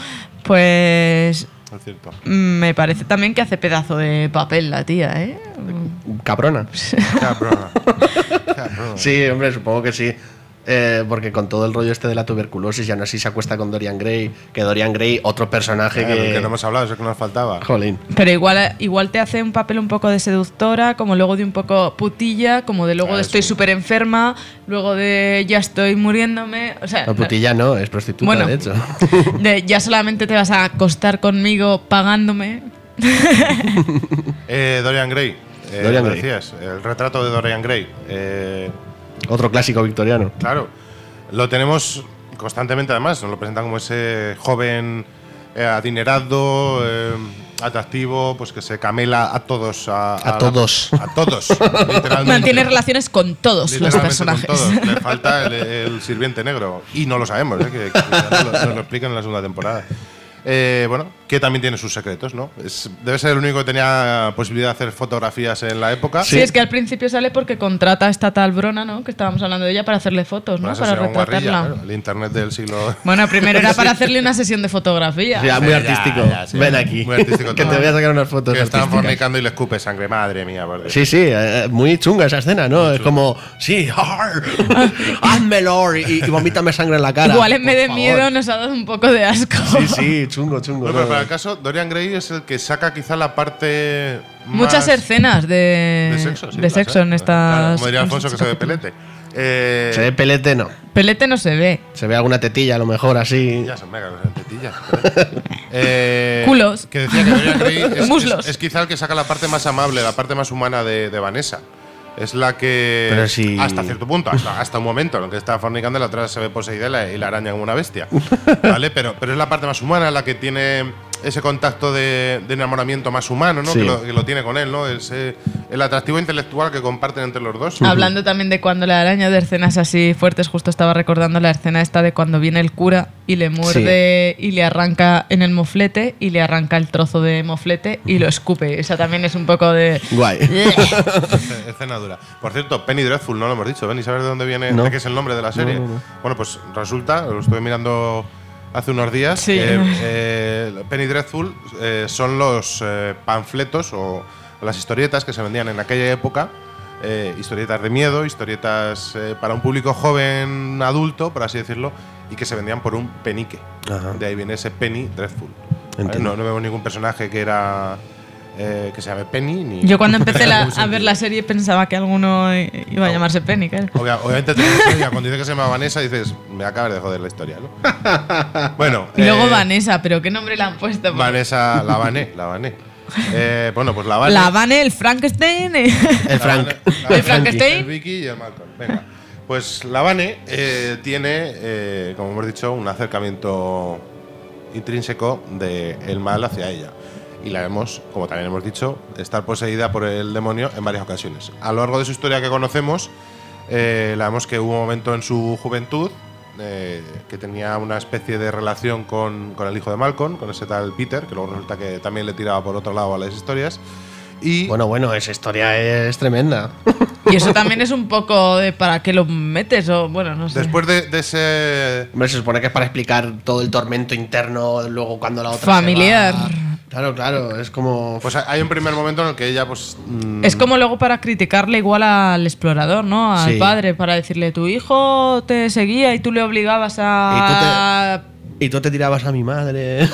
Pues Es cierto. me parece también que hace pedazo de papel la tía, ¿eh? Cabrona. Cabrona. Cabrona. Sí, hombre, supongo que sí. Eh, porque con todo el rollo este de la tuberculosis, ya no así se acuesta con Dorian Gray. Que Dorian Gray, otro personaje Claro, que. que no hemos hablado, eso que nos faltaba. Jolín. Pero igual, igual te hace un papel un poco de seductora, como luego de un poco putilla, como de luego Ah, de estoy sí. súper enferma, luego de ya estoy muriéndome. O sea, No, putilla no, es prostituta, Bueno. de hecho. de ya solamente te vas a acostar conmigo pagándome. Eh, Dorian Gray. Eh, Dorian lo Gray. decías, el retrato de Dorian Gray. Eh, Otro clásico victoriano. claro. Lo tenemos constantemente, además. Nos lo presentan como ese joven eh, adinerado, eh, atractivo, pues que se camela a todos. A, A la- todos. a todos. literalmente. Mantiene relaciones con todos los Literalmente personajes. con todos. Le falta el, el sirviente negro. Y no lo sabemos, ¿eh? que, que ya nos, lo, nos lo explican en la segunda temporada. Eh, bueno, que también tiene sus secretos, ¿no? Es, debe ser el único que tenía posibilidad de hacer fotografías en la época. Sí, es que al principio sale porque contrata a esta tal Brona, ¿no? Que estábamos hablando de ella para hacerle fotos, ¿no? Bueno, eso Para será un guarrilla, retratarla. claro, el internet del siglo. Bueno, primero era para hacerle una sesión de fotografía. Ya, muy Ya, artístico. ya, sí. Ven aquí. Muy artístico que todo. te voy a sacar unas fotos Que están artísticas. fornicando y le escupe sangre. Madre mía, por Dios. Sí, sí, eh, muy chunga esa escena, ¿no? Es como, sí, ar, házmelo y, y vomítame sangre en la cara. Igual en por vez de favor. miedo nos ha dado un poco de asco. Sí, sí, chungo, chungo. Bueno, pero no, para el caso, Dorian Gray es el que saca quizá la parte Muchas más escenas de, de sexo, sí, de sexo en estas... Claro, como diría Alfonso, que se ve pelete. Eh, Se ve pelete, no. Pelete no se ve. Se ve alguna tetilla, a lo mejor, así. Ya son mega tetillas. eh, Culos. Que decía que Dorian Gray es, Muslos. es, es quizá el que saca la parte más amable, la parte más humana de, de Vanessa. Es la que. Pero si- Hasta cierto punto, hasta, hasta un momento, en el que está fornicando, la otra se ve poseída y la, y la araña como una bestia. ¿Vale? Pero, pero es la parte más humana, la que tiene ese contacto de, de enamoramiento más humano, ¿no? Sí. Que, lo, que lo tiene con él, ¿no? Ese, el atractivo intelectual que comparten entre los dos. Hablando también de cuando la araña, de escenas así fuertes, justo estaba recordando la escena esta de cuando viene el cura y le muerde y le arranca en el moflete y le arranca el trozo de moflete y lo escupe. Esa también es un poco de... Guay. Escena dura. Por cierto, Penny Dreadful, no lo hemos dicho. Penny, ¿sabes de dónde viene? No. ¿De qué es el nombre de la serie? No, no, no. Bueno, pues resulta, lo estuve mirando hace unos días. Sí. eh, eh, Penny Dreadful eh, son los eh, panfletos o las historietas que se vendían en aquella época. Eh, historietas de miedo, historietas eh, para un público joven, adulto, por así decirlo, y que se vendían por un penique. Ajá. De ahí viene ese Penny Dreadful. ¿Vale? Entiendo. No, no vemos ningún personaje que era eh, que se llame Penny. Ni Yo cuando empecé la- ningún a ver sentido. la serie pensaba que alguno i- iba a llamarse Penny. claro. Obvia- obviamente, te dices, cuando dice que se llama Vanessa, dices, me acabas de joder la historia, ¿no? Bueno. Y luego eh, Vanessa, pero ¿qué nombre le han puesto? Porque Vanessa, la Vané, la Vané. Eh, bueno, pues la Vané. La Vane, el Frankenstein. eh. El Frank. La- El Frankenstein. El Vicky y el Malcolm. Venga. Pues la Vane eh, tiene, eh, como hemos dicho, un acercamiento intrínseco del mal hacia ella. Y la vemos, como también hemos dicho, estar poseída por el demonio en varias ocasiones. A lo largo de su historia que conocemos, eh, la vemos que hubo un momento en su juventud eh, que tenía una especie de relación con, con el hijo de Malcolm, con ese tal Peter, que luego resulta que también le tiraba por otro lado a las historias. Y Bueno, bueno, esa historia es tremenda. Y eso también es un poco de para qué lo metes o bueno, no sé. después de, de ese Hombre, se supone que es para explicar todo el tormento interno luego cuando la otra Familiar. se va. Claro, claro, es como... Pues hay un primer momento en el que ella, pues. mm, Es como luego para criticarle igual al explorador, ¿no? Al Sí. padre, para decirle, tu hijo te seguía y tú le obligabas a... Y tú te tirabas a mi madre.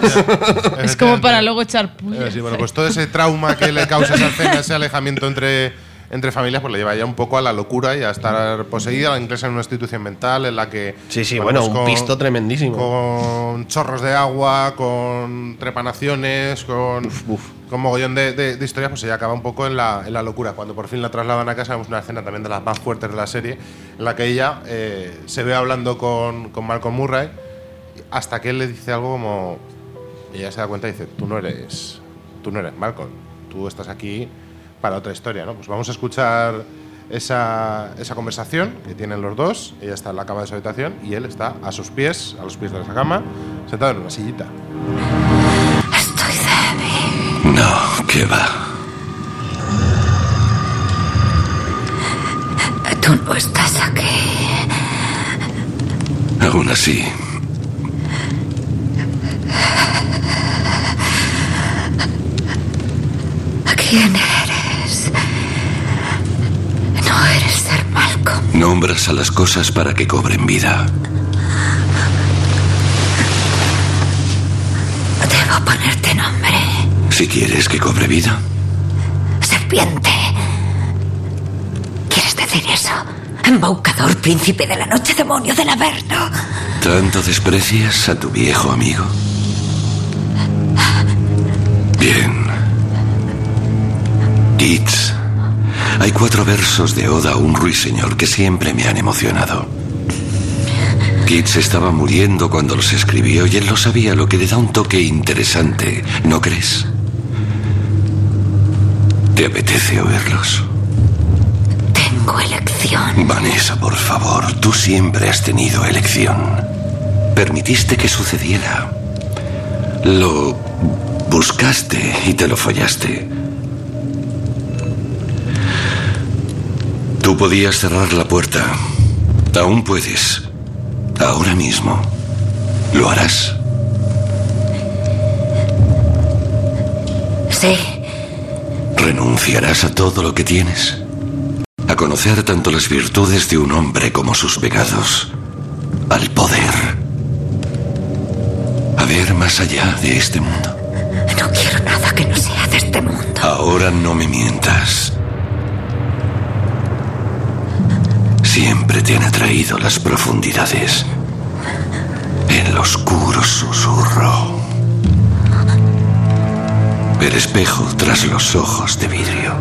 Es como para luego echar puños. Eh, sí, bueno, pues todo ese trauma que le causa esa escena, ese alejamiento entre, entre familias, pues le lleva ya un poco a la locura y a estar poseída, a ingresar en una institución mental en la que. Sí, sí, bueno, un pisto tremendísimo. Con chorros de agua, con trepanaciones, con. Con mogollón de, de, de historias, pues ella acaba un poco en la, en la locura. Cuando por fin la trasladan a casa, vemos una escena también de las más fuertes de la serie, en la que ella eh, se ve hablando con, con Malcolm Murray, hasta que él le dice algo como. Ella se da cuenta y dice: Tú no eres. Tú no eres Malcolm. Tú estás aquí para otra historia, ¿no? Pues vamos a escuchar esa, esa conversación que tienen los dos. Ella está en la cama de su habitación y él está a sus pies, a los pies de esa cama, sentado en una sillita. Estoy débil. No, ¿qué va? Tú no estás aquí. Aún así, ¿Quién eres? No eres ser Malcolm. nombras a las cosas para que cobren vida. Debo ponerte nombre. Si quieres que cobre vida. Serpiente. ¿Quieres decir eso? Embaucador, príncipe de la noche, demonio del Averno. ¿Tanto desprecias a tu viejo amigo? Bien. Keats. Hay cuatro versos de Oda a un ruiseñor que siempre me han emocionado. Keats estaba muriendo cuando los escribió y él lo sabía, lo que le da un toque interesante, ¿no crees? ¿Te apetece oírlos? Tengo elección. Vanessa, por favor, tú siempre has tenido elección. Permitiste que sucediera. Lo buscaste y te lo follaste. Tú podías cerrar la puerta. Aún puedes. Ahora mismo. ¿Lo harás? Sí. ¿Renunciarás a todo lo que tienes? A conocer tanto las virtudes de un hombre como sus pecados. Al poder. A ver, más allá de este mundo. No quiero nada que no sea de este mundo. Ahora no me mientas. Siempre te han atraído las profundidades. El oscuro susurro. El espejo tras los ojos de vidrio.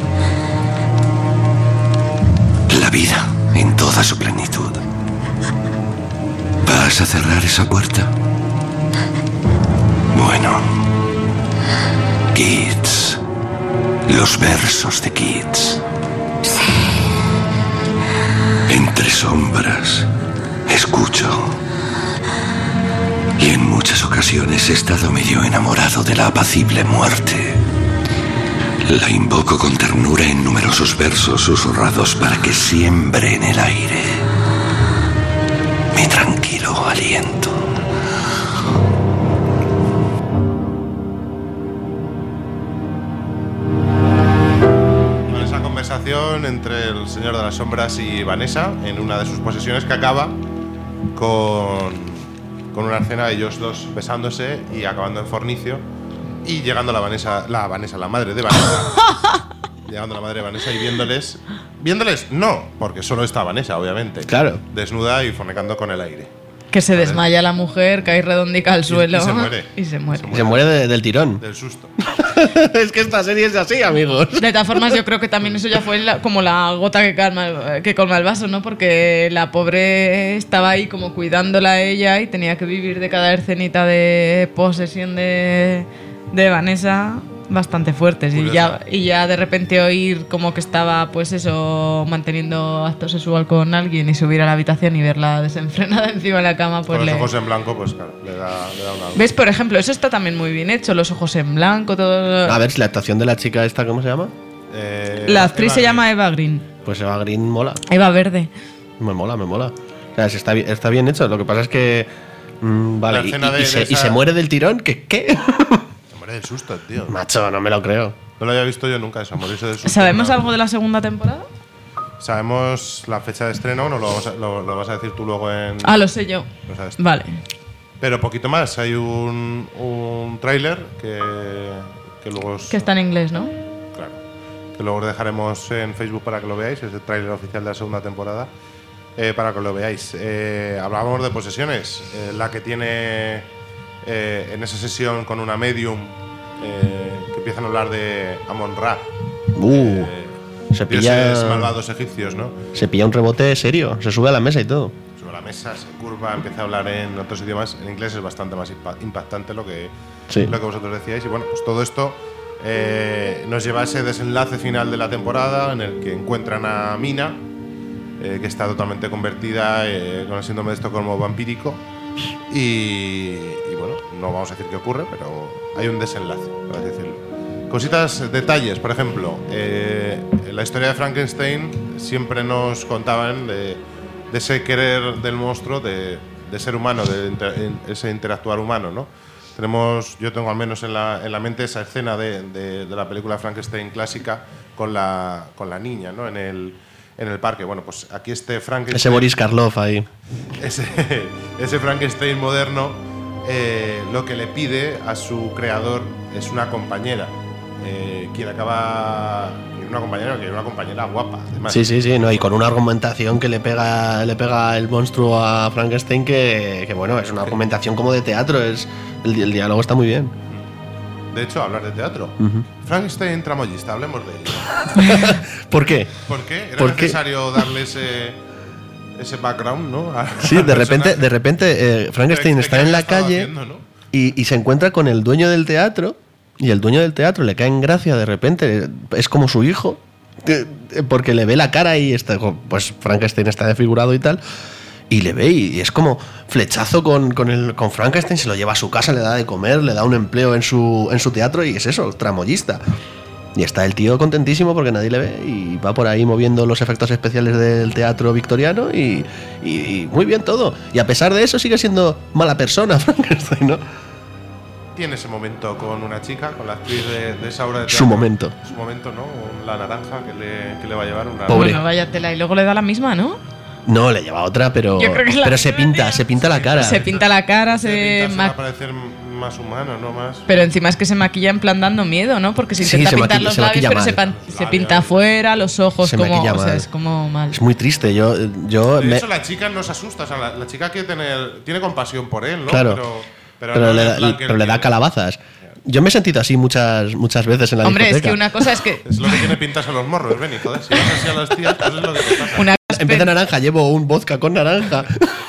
La vida en toda su plenitud. ¿Vas a cerrar esa puerta? Bueno. Keats. Los versos de Keats. Sí. Entre sombras, escucho. Y en muchas ocasiones he estado medio enamorado de la apacible muerte. La invoco con ternura en numerosos versos susurrados para que siembre en el aire mi tranquilo aliento. Esa conversación entre el Señor de las Sombras y Vanessa en una de sus posesiones que acaba con... con una escena de ellos dos besándose y acabando en fornicio y llegando la Vanessa, la Vanessa, la madre de Vanessa, llegando la madre de Vanessa y viéndoles, viéndoles no, porque solo está Vanessa, obviamente, claro, desnuda y fornicando con el aire. Que se desmaya la mujer, cae redondica al suelo y, y se muere. Y se muere. Se muere, se muere de, del tirón. Del susto. Es que esta serie es así, amigos. De todas formas, yo creo que también eso ya fue la, como la gota que, calma, que colma el vaso, ¿no? Porque la pobre estaba ahí como cuidándola a ella y tenía que vivir de cada escenita de posesión de, de Vanessa bastante fuertes. Y ya, y ya de repente oír como que estaba, pues eso, manteniendo acto sexual con alguien y subir a la habitación y verla desenfrenada encima de la cama, pues con le... los ojos en blanco, pues claro, le da, le da una... ¿Ves? Por ejemplo, eso está también muy bien hecho, los ojos en blanco, todo... A ver, si la actuación de la chica esta, ¿cómo se llama? Eh, la actriz Eva se Green. llama Eva Green. Pues Eva Green mola. Eva Verde. Me mola, me mola. O sea, está, está bien hecho. Lo que pasa es que... Mmm, vale, y, y, de, y, se, esa... y se muere del tirón. ¿Qué? ¿Qué? del susto, tío. Macho, no me lo creo. No lo había visto yo nunca eso, morirse del susto. ¿Sabemos no. algo de la segunda temporada? Sabemos la fecha de estreno, no lo, vamos a, lo, lo vas a decir tú luego en... Ah, lo sé yo. Lo sabes tú. Vale. Pero poquito más, hay un, un tráiler que, que luego... Os, que está en inglés, ¿no? Claro. Que luego os dejaremos en Facebook para que lo veáis, es el tráiler oficial de la segunda temporada, eh, para que lo veáis. Eh, hablábamos de posesiones, eh, la que tiene eh, en esa sesión con una medium... Eh, que empiezan a hablar de Amon-Ra, uh, eh, se pilla dioses malvados egipcios, ¿no? Se pilla un rebote serio, se sube a la mesa y todo. Sube a la mesa, se curva, empieza a hablar en otros idiomas. En inglés es bastante más impactante lo que, sí. lo que vosotros decíais. Y bueno, pues todo esto eh, nos lleva a ese desenlace final de la temporada en el que encuentran a Mina, eh, que está totalmente convertida eh, con el síndrome de Estocolmo vampírico. Y, y bueno, no vamos a decir qué ocurre, pero hay un desenlace, por así decirlo. Cositas, detalles, por ejemplo, eh, en la historia de Frankenstein siempre nos contaban de, de ese querer del monstruo, de, de ser humano, de inter, ese interactuar humano, ¿no? Tenemos, yo tengo al menos en la, en la mente esa escena de, de, de la película Frankenstein clásica con la, con la niña, ¿no? En el, en el parque. Bueno, pues aquí este Frankenstein... Ese Boris Karloff ahí. Ese, ese Frankenstein moderno, eh, lo que le pide a su creador es una compañera. Eh, quien acaba... Una compañera, que una compañera guapa, además. Sí, sí, sí, no, y con una argumentación que le pega, le pega el monstruo a Frankenstein que, que bueno, es una argumentación como de teatro, es el, el diálogo está muy bien. De hecho, hablar de teatro. Uh-huh. Frankenstein tramoyista, hablemos de ello. ¿Por qué? ¿Por qué? Era ¿Por necesario qué? darle ese, ese background, ¿no? A sí, de repente, de repente eh, Frankenstein de, de está en la calle haciendo, ¿no? y, y se encuentra con el dueño del teatro. Y el dueño del teatro le cae en gracia de repente, es como su hijo, porque le ve la cara y está, pues Frankenstein está desfigurado y tal, y le ve y es como flechazo con, con, el, con Frankenstein, se lo lleva a su casa, le da de comer, le da un empleo en su, en su teatro y es eso, tramoyista. Y está el tío contentísimo porque nadie le ve y va por ahí moviendo los efectos especiales del teatro victoriano y, y, y muy bien todo. Y a pesar de eso sigue siendo mala persona Frankenstein, ¿no? Tiene ese momento con una chica, con la actriz de, de esa obra de teatro. Su momento. Su momento, ¿no? La naranja que le, que le va a llevar una... Pobre. Bueno, vaya tela. Y luego le da la misma, ¿no? No, le lleva otra, pero, Yo creo que es la pero se misma, pinta, tío. se pinta la cara. Se pinta la cara, se, Se pinta, se va ma- a parecer más humano, no más. Pero encima es que se maquilla en plan dando miedo, ¿no? Porque se Sí, intenta se pintar maquilla- los se labios, maquilla pero se, mal. pan- Los se labios. pinta afuera, los ojos Se como. maquilla O sea, mal. es como mal. Es muy triste. Yo, yo De me- hecho, la chica no se asusta. O sea, la, la chica quiere tener, tiene compasión por él, ¿no? Claro. Pero, pero, pero, no le, en da- plan que pero le da quiere. calabazas. Yo me he sentido así muchas muchas veces en la Hombre, es discoteca. que una cosa es que. Es lo que tiene pintarse los morros, Benny, joder. Si vas así a las tías, pues es lo que te pasa. Una cosa, En vez de es, naranja llevo un vodka con naranja.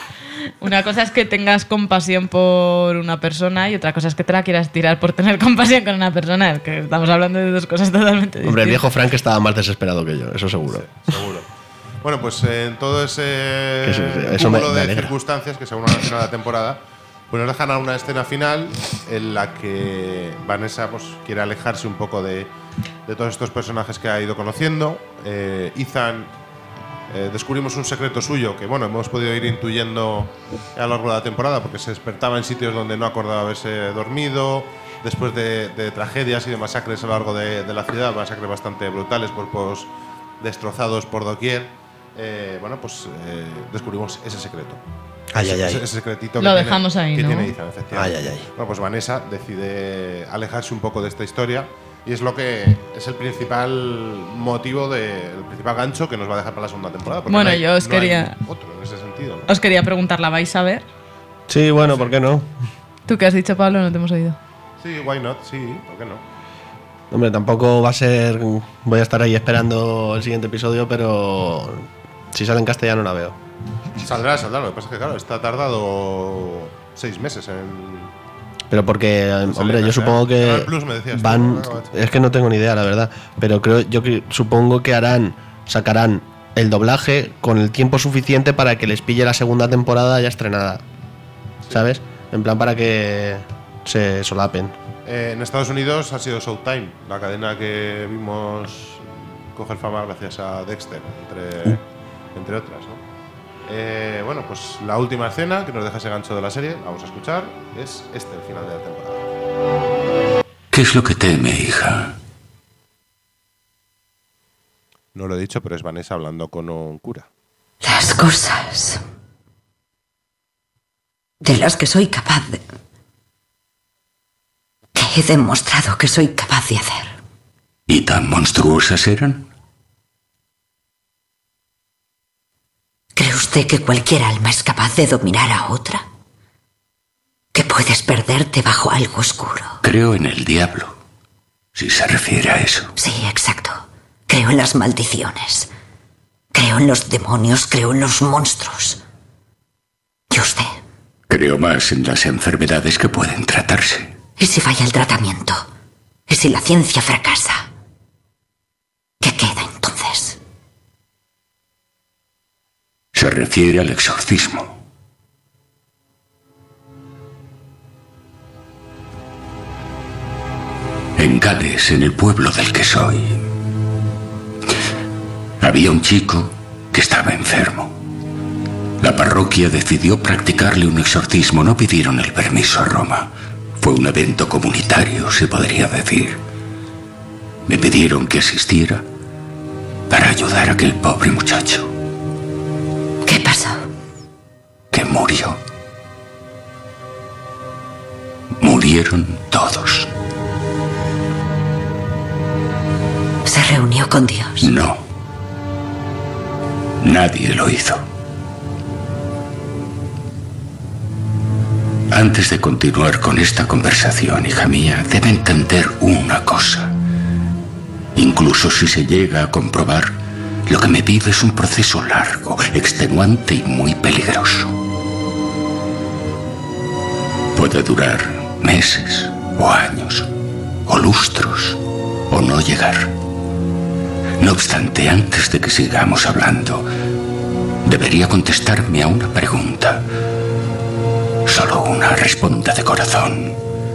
una cosa es que tengas compasión por una persona y otra cosa es que te la quieras tirar por tener compasión con una persona. Es que estamos hablando de dos cosas totalmente distintas. Hombre, el viejo Frank estaba más desesperado que yo, eso seguro. Seguro. Bueno, pues eh, en todo ese Que eso- eso cúmulo me- me de alegra. circunstancias que según la final de la temporada, pues nos dejan a una escena final en la que Vanessa pues, quiere alejarse un poco de, de todos estos personajes que ha ido conociendo. Eh, Ethan, eh, descubrimos un secreto suyo que bueno hemos podido ir intuyendo a lo largo de la temporada porque se despertaba en sitios donde no acordaba haberse dormido. Después de, de tragedias y de masacres a lo largo de, de la ciudad, masacres bastante brutales, cuerpos destrozados por doquier. Eh, bueno, pues eh, descubrimos ese secreto. Ay, ese, ay, ay. ese- ese secretito Lo que dejamos tiene, ahí, que ¿no? tiene Ethan, efectivamente. Ay, ay, ay. Bueno, pues Vanessa decide alejarse un poco de esta historia y es lo que es el principal motivo, de, el principal gancho que nos va a dejar para la segunda temporada. porque Bueno, no hay- yo os no hay quería- otro en ese sentido, ¿no? Os quería preguntar, ¿la vais a ver? Sí, bueno, ¿por qué no? ¿Tú qué has dicho, Pablo? No te hemos oído. Sí, why not? Sí, ¿por qué no? Hombre, tampoco va a ser. Voy a estar ahí esperando el siguiente episodio, pero si sale en castellano la veo. Saldrá, saldrá. Lo que pasa es que, claro, está tardado seis meses en. Pero porque, sale hombre, en yo castellano. supongo que Canal Plus me decías tú, van. ¿no? Es que no tengo ni idea, la verdad. Pero creo, yo que- supongo que harán, sacarán el doblaje con el tiempo suficiente para que les pille la segunda temporada ya estrenada. ¿Sabes? En plan para que se solapen. Eh, en Estados Unidos ha sido Showtime, la cadena que vimos coger fama gracias a Dexter, entre, entre otras, ¿no? Eh, bueno, pues la última escena que nos deja ese gancho de la serie, la vamos a escuchar, es este, el final de la temporada. ¿Qué es lo que teme, hija? No lo he dicho, pero es Vanessa hablando con un cura. Las cosas de las que soy capaz de... que he demostrado que soy capaz de hacer. ¿Y tan monstruosas eran? ¿Cree usted que cualquier alma es capaz de dominar a otra? ¿Que puedes perderte bajo algo oscuro? Creo en el diablo, si se refiere a eso. Sí, exacto. Creo en las maldiciones. Creo en los demonios, creo en los monstruos. ¿Y usted? Creo más en las enfermedades que pueden tratarse. ¿Y si falla el tratamiento? ¿Y si la ciencia fracasa? ¿Qué queda entonces? Se refiere al exorcismo. En Gales, en el pueblo del que soy, había un chico que estaba enfermo. La parroquia decidió practicarle un exorcismo. No pidieron el permiso a Roma. Fue un evento comunitario, se podría decir. Me pidieron que asistiera para ayudar a aquel pobre muchacho. ¿Qué pasó? Que murió. Murieron todos. ¿Se reunió con Dios? No. Nadie lo hizo. Antes de continuar con esta conversación, hija mía, debe entender una cosa. Incluso si se llega a comprobar, lo que me pide es un proceso largo, extenuante y muy peligroso. Puede durar meses, o años, o lustros, o no llegar. No obstante, antes de que sigamos hablando, debería contestarme a una pregunta. Solo una, responda de corazón.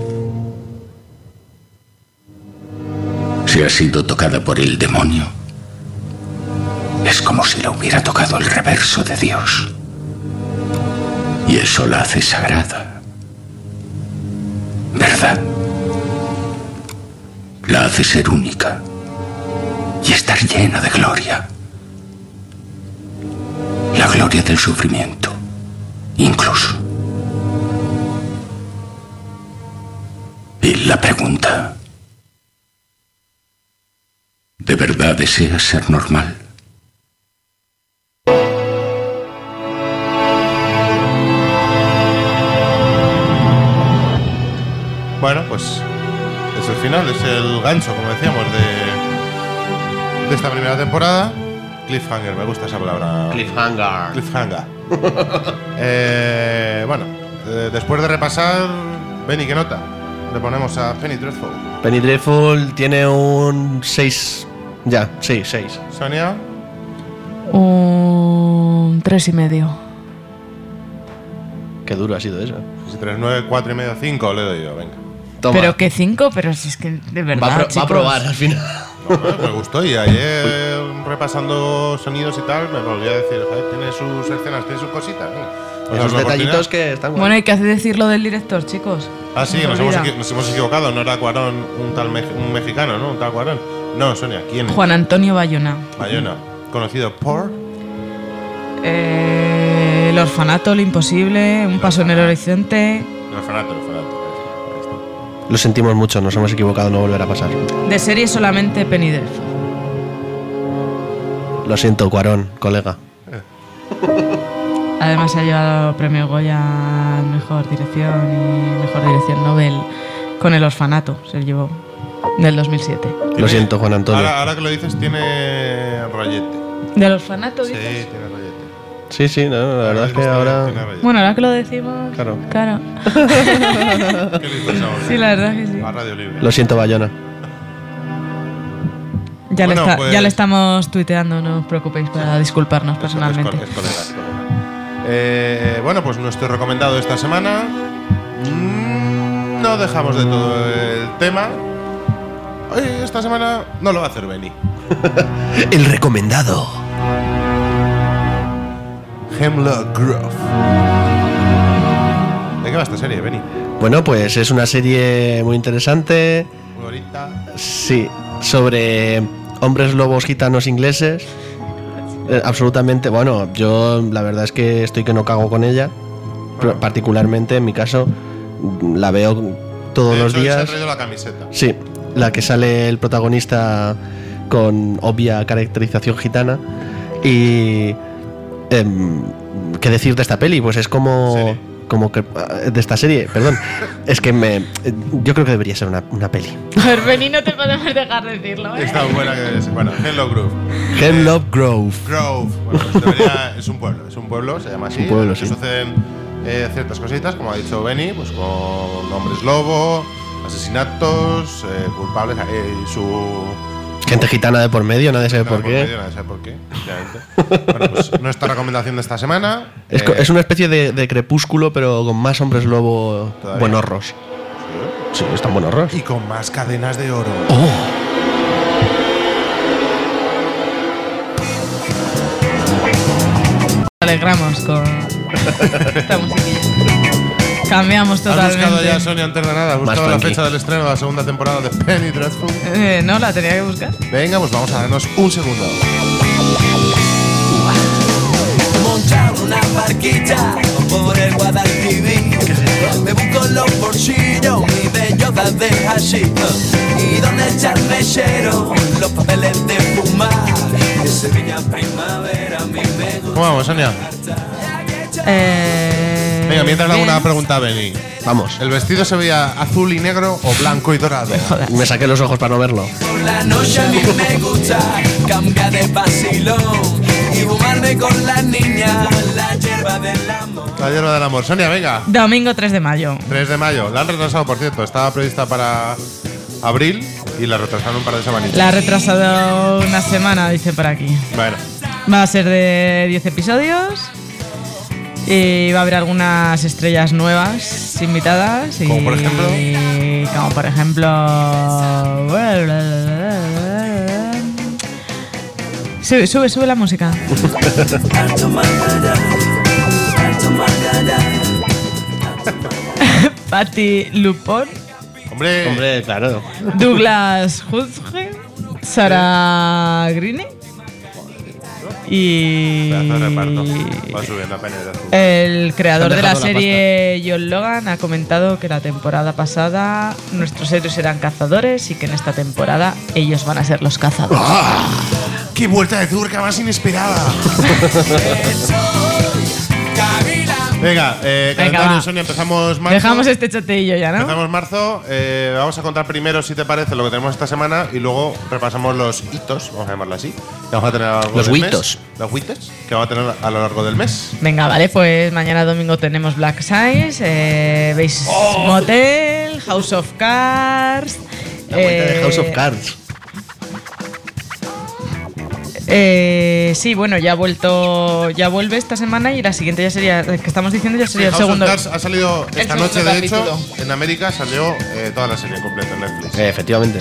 Si ha sido tocada por el demonio, es como si la hubiera tocado el reverso de Dios. Y eso la hace sagrada. ¿Verdad? La hace ser única y estar llena de gloria. la gloria del sufrimiento, incluso. Y la pregunta: ¿de verdad deseas ser normal? Bueno, pues es el final, es el gancho, como decíamos, de, de esta primera temporada. Cliffhanger, me gusta esa palabra. Cliffhanger. Cliffhanger. eh, bueno, eh, después de repasar, Benny, ¿qué nota le ponemos a Penny Dreadful? Penny Dreadful tiene un seis. Ya, sí, seis. Sonia. Un tres y medio. Qué duro ha sido eso. Si tres, nueve, cuatro y medio, cinco le doy yo, venga. Toma. Pero que cinco, pero si es que de verdad. Va a, pro- chicos. va a probar al final. No, me gustó y ayer repasando sonidos y tal me volví a decir, joder, tiene sus escenas, tiene sus cositas, ¿no? Pues Esos detallitos que están Bueno, hay que decir lo del director, chicos. Ah, sí, No se nos hemos, olvida. equi- nos hemos equivocado, no era Cuarón un tal me- un mexicano, ¿no? Un tal Cuarón. No, Sonia, ¿quién? Juan Antonio Bayona. Bayona, conocido por... Eh, el orfanato, el imposible, un paso en el horizonte. El orfanato, el orfanato. Lo sentimos mucho, nos hemos equivocado, no volverá a pasar. De serie solamente Penny Dreadful. Lo siento, Cuarón, colega. Además se ha llevado premio Goya al mejor dirección y mejor dirección Nobel con El orfanato, se llevó, del dos mil siete. Lo siento, Juan Antonio. Ahora, ahora que lo dices, tiene rollete. ¿Del orfanato Sí, dices? tiene rollete. Sí, sí, no, la verdad es que ahora. Bueno, ahora que lo decimos. Claro. Claro. Qué listos somos. Sí, la verdad que sí. A Radio Libre. Lo siento, Bayona. Ya, Bueno, le está- pues- ya le estamos tuiteando, no os preocupéis para disculparnos personalmente. Es, co- es colega, es colega. Eh, bueno, pues nuestro recomendado esta semana. mm, No dejamos de todo el tema. Hoy, esta semana, no lo va a hacer Benny. El recomendado. Hemlock Grove. ¿De qué va esta serie, Benny? Bueno, pues es una serie muy interesante. Muy bonita. Sí, sobre hombres lobos gitanos ingleses. Eh, absolutamente, bueno, yo la verdad es que estoy que no cago con ella. Pero particularmente en mi caso, la veo todos De los hecho, él se ha días. traído la camiseta. Sí, la que sale el protagonista con obvia caracterización gitana. Y em, ¿qué decir de esta peli? Pues es como Serie. como que de esta serie, perdón. Es que me yo creo que debería ser una, una peli. A ver, Benny, no te podemos dejar decirlo, ¿eh? Está buena que es. Bueno, Hemlock Grove. Hemlock Grove. Grove. Bueno, pues debería- es un pueblo, es un pueblo, se llama así. Un pueblo, en el que sí. suceden eh, ciertas cositas, como ha dicho Benny, pues con hombres lobo, asesinatos, eh, culpables eh, y su. Gente gitana de por medio, nadie sabe por qué. medio, nadie sabe por qué, efectivamente. Bueno, pues nuestra recomendación de esta semana. Es, co- eh, es una especie de, de crepúsculo, pero con más hombres lobo ¿Todavía? buenorros. Sí, están buenorros. Y con más cadenas de oro. Oh. Alegramos con esta musiquilla. Cambiamos ¿Has buscado totalmente. ya, Sonia, antes de nada? ¿Has Más buscado la funky. fecha del estreno de la segunda temporada de Penny Dreadful? Eh, no, la tenía que buscar. Venga, pues vamos a darnos un segundo. Montar una barquita por el Guadalquivir. Me busco los bolsillos y bellotas de hashish. Y donde echar mechero, los papeles de fumar. De Sevilla primavera a mí me gusta. ¿Cómo vamos, Sonia? Eh, Venga, mientras le hago bien. una pregunta a Benny. Vamos. ¿El vestido se veía azul y negro o blanco y dorado? Me saqué los ojos para no verlo. Por la noche a mí me gusta cambiar de vacilón y fumarme con las niñas la hierba del amor. La hierba del amor. Sonia, venga. Domingo tres de mayo. tres de mayo. La han retrasado, por cierto. Estaba prevista para abril y la retrasaron un par de semanitas. La ha retrasado una semana, dice por aquí. Bueno, Va a ser de diez episodios. Y va a haber algunas estrellas nuevas invitadas. Y, ¿Como por ejemplo? Como por ejemplo. Sube, sube, sube la música. Patti Lupone, hombre. Hombre, claro. Douglas Hudge, Sarah Greene, Y Pedazo de reparto. Va subiendo apenas. el creador Se han de la dejado la serie, John Logan, ha comentado que la temporada pasada nuestros héroes eran cazadores y que en esta temporada ellos van a ser los cazadores. ¡Ah! ¡Qué vuelta de tuerca más inesperada! Venga, eh, Venga, calendario, va. Sonia, empezamos marzo. Dejamos este choteillo ya, ¿no? Empezamos marzo. eh, vamos a contar primero, si te parece, lo que tenemos esta semana y luego repasamos los hitos, vamos a llamarlo así, que vamos a tener a lo largo Los del hitos. mes. Los hitos que vamos a tener a lo largo del mes. Venga, vale, pues mañana domingo tenemos Black Science, eh, Base Oh. Motel, House of Cards. La vuelta de eh, House of Cards. Eh, sí, bueno, ya ha vuelto, ya vuelve esta semana y la siguiente ya sería, el que estamos diciendo ya sería Sí, el House of segundo. Cards ha salido el esta segundo noche, de hecho, capítulo. en América salió eh, toda la serie completa en Netflix. Eh, efectivamente.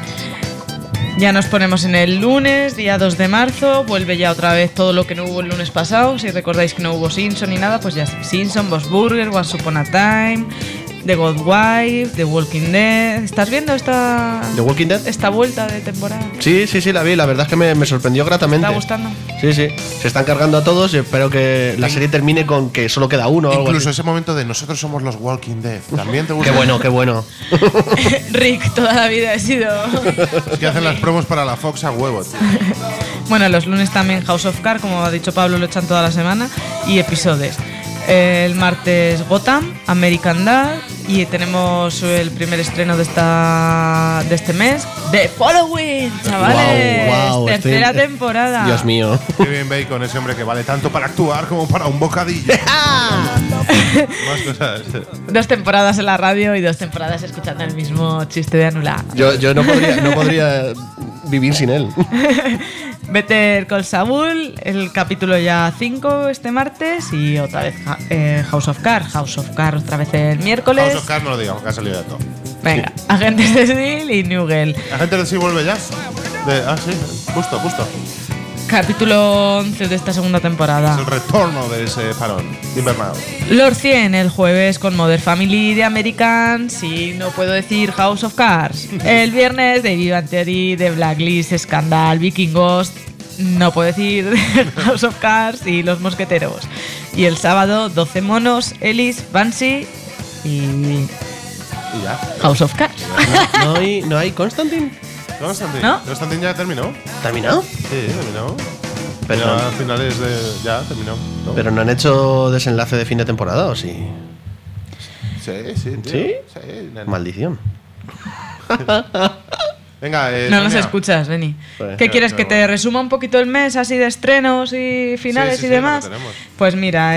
Ya nos ponemos en el lunes, día dos de marzo, vuelve ya otra vez todo lo que no hubo el lunes pasado. Si recordáis que no hubo Simpson ni nada, pues ya Simpson, Bob's Burger, Once Upon a Time, The Good Wife, The Walking Dead. ¿Estás viendo esta, ¿The Walking Dead? esta vuelta de temporada? Sí, sí, sí, la vi. La verdad es que me, me sorprendió ¿Te gratamente. está gustando? Sí, sí. Se están cargando a todos y espero que la serie termine con que solo queda uno o algo Incluso así. ese momento de nosotros somos los Walking Dead. También te gusta. Qué bueno, qué bueno. Rick, toda la vida he sido. Es que hacen las promos para la Fox a huevo, tío. Bueno, los lunes también House of Cards, como ha dicho Pablo, lo echan toda la semana. Y episodios. El martes Gotham, American Dad. Y tenemos el primer estreno de esta de este mes, The Following, chavales. Guau, guau, Tercera estoy- temporada. Dios mío. Kevin Bacon, ese hombre que vale tanto para actuar como para un bocadillo. Más cosas. Dos temporadas en la radio y dos temporadas escuchando el mismo chiste de anular. Yo, yo no, podría, no podría vivir sin él. Better Call Saul, el capítulo ya cinco este martes y otra vez ja- eh, House of Cards. House of Cards otra vez el miércoles. House of Cards no lo digamos, que ha salido de todo. Venga, Agentes de S H I E L D y New Girl. ¿La gente de sí vuelve ya? De- ah, sí, justo, justo. Capítulo once de esta segunda temporada. Es el retorno de ese parón invernal. Lord cien el jueves con Modern Family de Americans y no puedo decir House of Cards. El viernes de Big Bang Theory, de Blacklist, Scandal, Vikingos, no puedo decir House of Cards y Los Mosqueteros. Y el sábado doce monos, Ellis, Banshee y Y ya. House of Cards. ¿No, no hay, ¿No hay Constantine? Constantine. ¿No? Constantine ya terminó. ¿Terminado? Sí, terminó. Pero, Ya a finales de. Ya terminó. ¿no? pero no han hecho desenlace de fin de temporada, ¿o sí? Sí, sí, tío. ¿Sí? Sí, nena. Maldición. Venga, eh, No nos Sonia. escuchas, Beni. Pues, ¿Qué no, quieres? no, ¿Que te bueno. resuma un poquito el mes así de estrenos y finales Sí, sí, y sí, demás? lo que tenemos. Pues mira,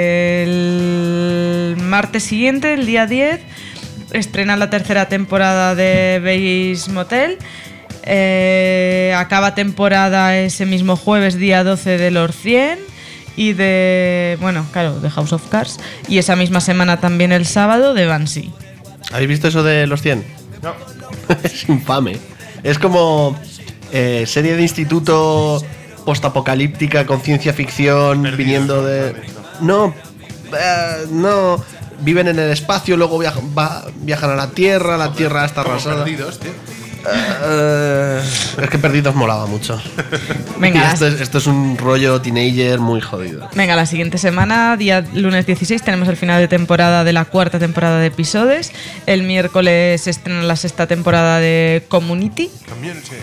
el martes siguiente, el día diez, estrena la tercera temporada de Base Motel. Eh, acaba temporada ese mismo jueves, día doce, de Lord cien. Y de, bueno, claro, de House of Cards. Y esa misma semana también el sábado de Banshee. ¿Habéis visto eso de los cien? No. Es infame. Es como eh, serie de instituto postapocalíptica con ciencia ficción Perdidos, viniendo ¿no? de... Perdidos. No, eh, no. Viven en el espacio, luego viajan, va- viajan a la Tierra, la Tierra está Como arrasada. perdidos, tío. Eh, es que Perdidos molaba mucho. Venga, Y las- esto, es, esto es un rollo teenager muy jodido. Venga, la siguiente semana, día lunes dieciséis, tenemos el final de temporada de la cuarta temporada de episodios. El miércoles se estrena la sexta temporada de Community. También, sí.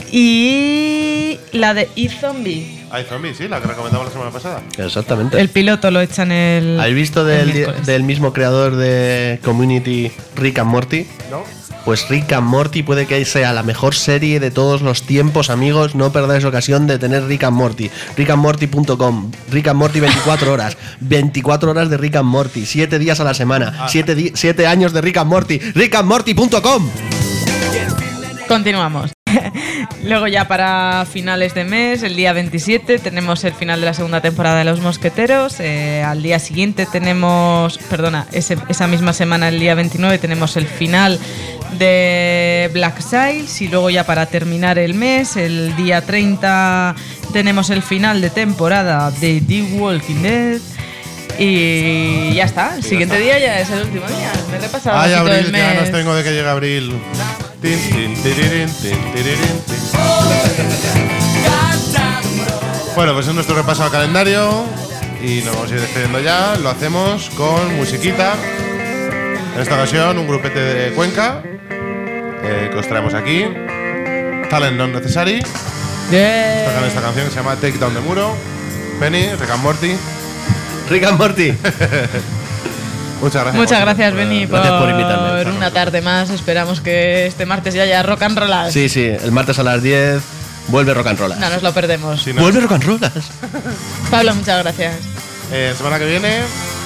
Y la de E-Zombie. Hay zombies, sí, la que recomendamos la semana pasada. Exactamente. El piloto lo echan el. ¿Habéis visto el del, miércoles. del mismo creador de Community, Rick and Morty? ¿No? Pues Rick and Morty puede que sea la mejor serie de todos los tiempos, amigos. No perdáis ocasión de tener Rick and Morty. rick and morty punto com. Rick and Morty veinticuatro horas. veinticuatro horas de Rick and Morty. siete días a la semana. siete años de Rick and Morty. rick and morty punto com. Continuamos. Luego ya para finales de mes, el día veintisiete, tenemos el final de la segunda temporada de Los Mosqueteros. Eh, al día siguiente tenemos, perdona, ese- esa misma semana, el día veintinueve, tenemos el final de Black Sails. Y luego ya para terminar el mes, el día treinta, tenemos el final de temporada de The Walking Dead. Y ya está, el siguiente día ya es el último día. Me he repasado Ay, así todo abril, el qué ganas mes. tengo de que llegue abril. Tin, tin, tirirín, tin, tirirín, tin. Bueno, pues es nuestro repaso al calendario y nos vamos a ir despidiendo ya. Lo hacemos con musiquita. En esta ocasión, un grupete de Cuenca eh, que os traemos aquí. Talent Not Necessary. Yeah. Tocan esta canción que se llama Take Down the Muro. Penny, Rick and Morty. Rick and Morty. Muchas gracias. Muchas gracias, Benny, por, Gracias por invitarme. por una tarde más. Esperamos que este martes ya haya rock and roll. Sí, sí, el martes a las diez vuelve Rock and Roll. No nos lo perdemos. Si no, Vuelve Rock and Roll. Pablo, muchas gracias. eh, semana que viene.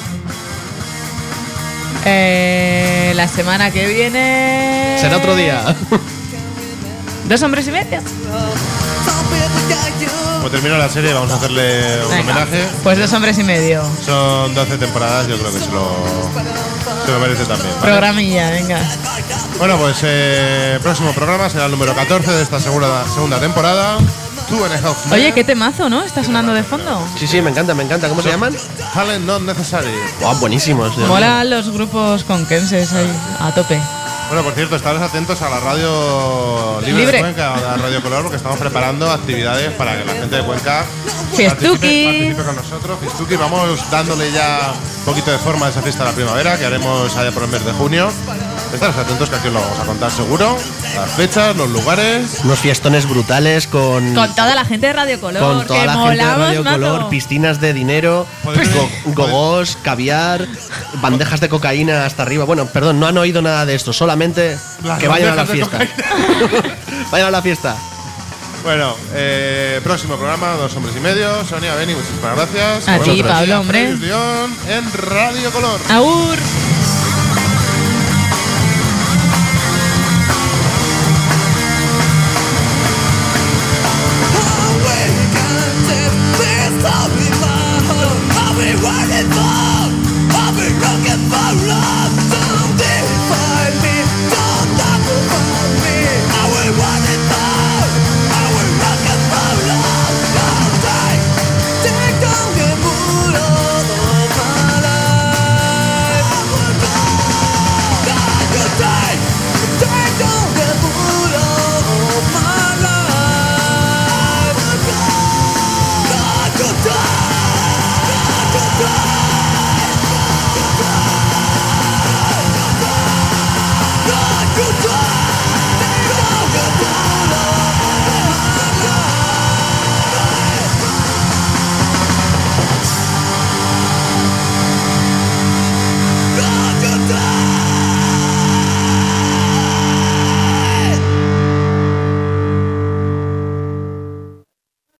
Eh, la semana que viene. Será otro día. Dos hombres y medio. Pues termino la serie, vamos a hacerle un Venga, homenaje. Pues dos hombres y medio. Son doce temporadas, yo creo que se lo, se lo merece también. ¿vale? Programilla, venga. Bueno, pues eh, próximo programa será el número catorce de esta segunda, segunda temporada. Two and a Half Men. Oye, qué temazo, ¿no? ¿Está sonando de fondo? Sí, sí, me encanta, me encanta. ¿Cómo se llaman? Talent Not Necessary. Wow, buenísimos. Mola los grupos conquenses ahí, a tope. Bueno, por cierto, estaros atentos a la radio libre, Libre. de Cuenca, a la Radio Color, porque estamos preparando actividades para que la gente de Cuenca Fiestuki. participe, participe con nosotros. Fiestuki, vamos dándole ya un poquito de forma a esa fiesta de la primavera que haremos allá por el mes de junio. Estaros atentos que aquí os lo vamos a contar seguro. Las fechas, los lugares. Unos fiestones brutales con. Con toda la gente de Radio Color. Con toda que la gente de molamos, Radio mazo. Color, piscinas de dinero, Podéis- go- gogos, caviar, bandejas de cocaína hasta arriba. Bueno, perdón, no han oído nada de esto, solamente Las que vayan a la bandejas de fiesta. Vayan a la fiesta. Bueno, eh, próximo programa, Dos Hombres y Medio. Sonia, Beni, muchísimas gracias. A ti, Vosotros. Pablo, hombre. Feliz León en Radio Color. Aur.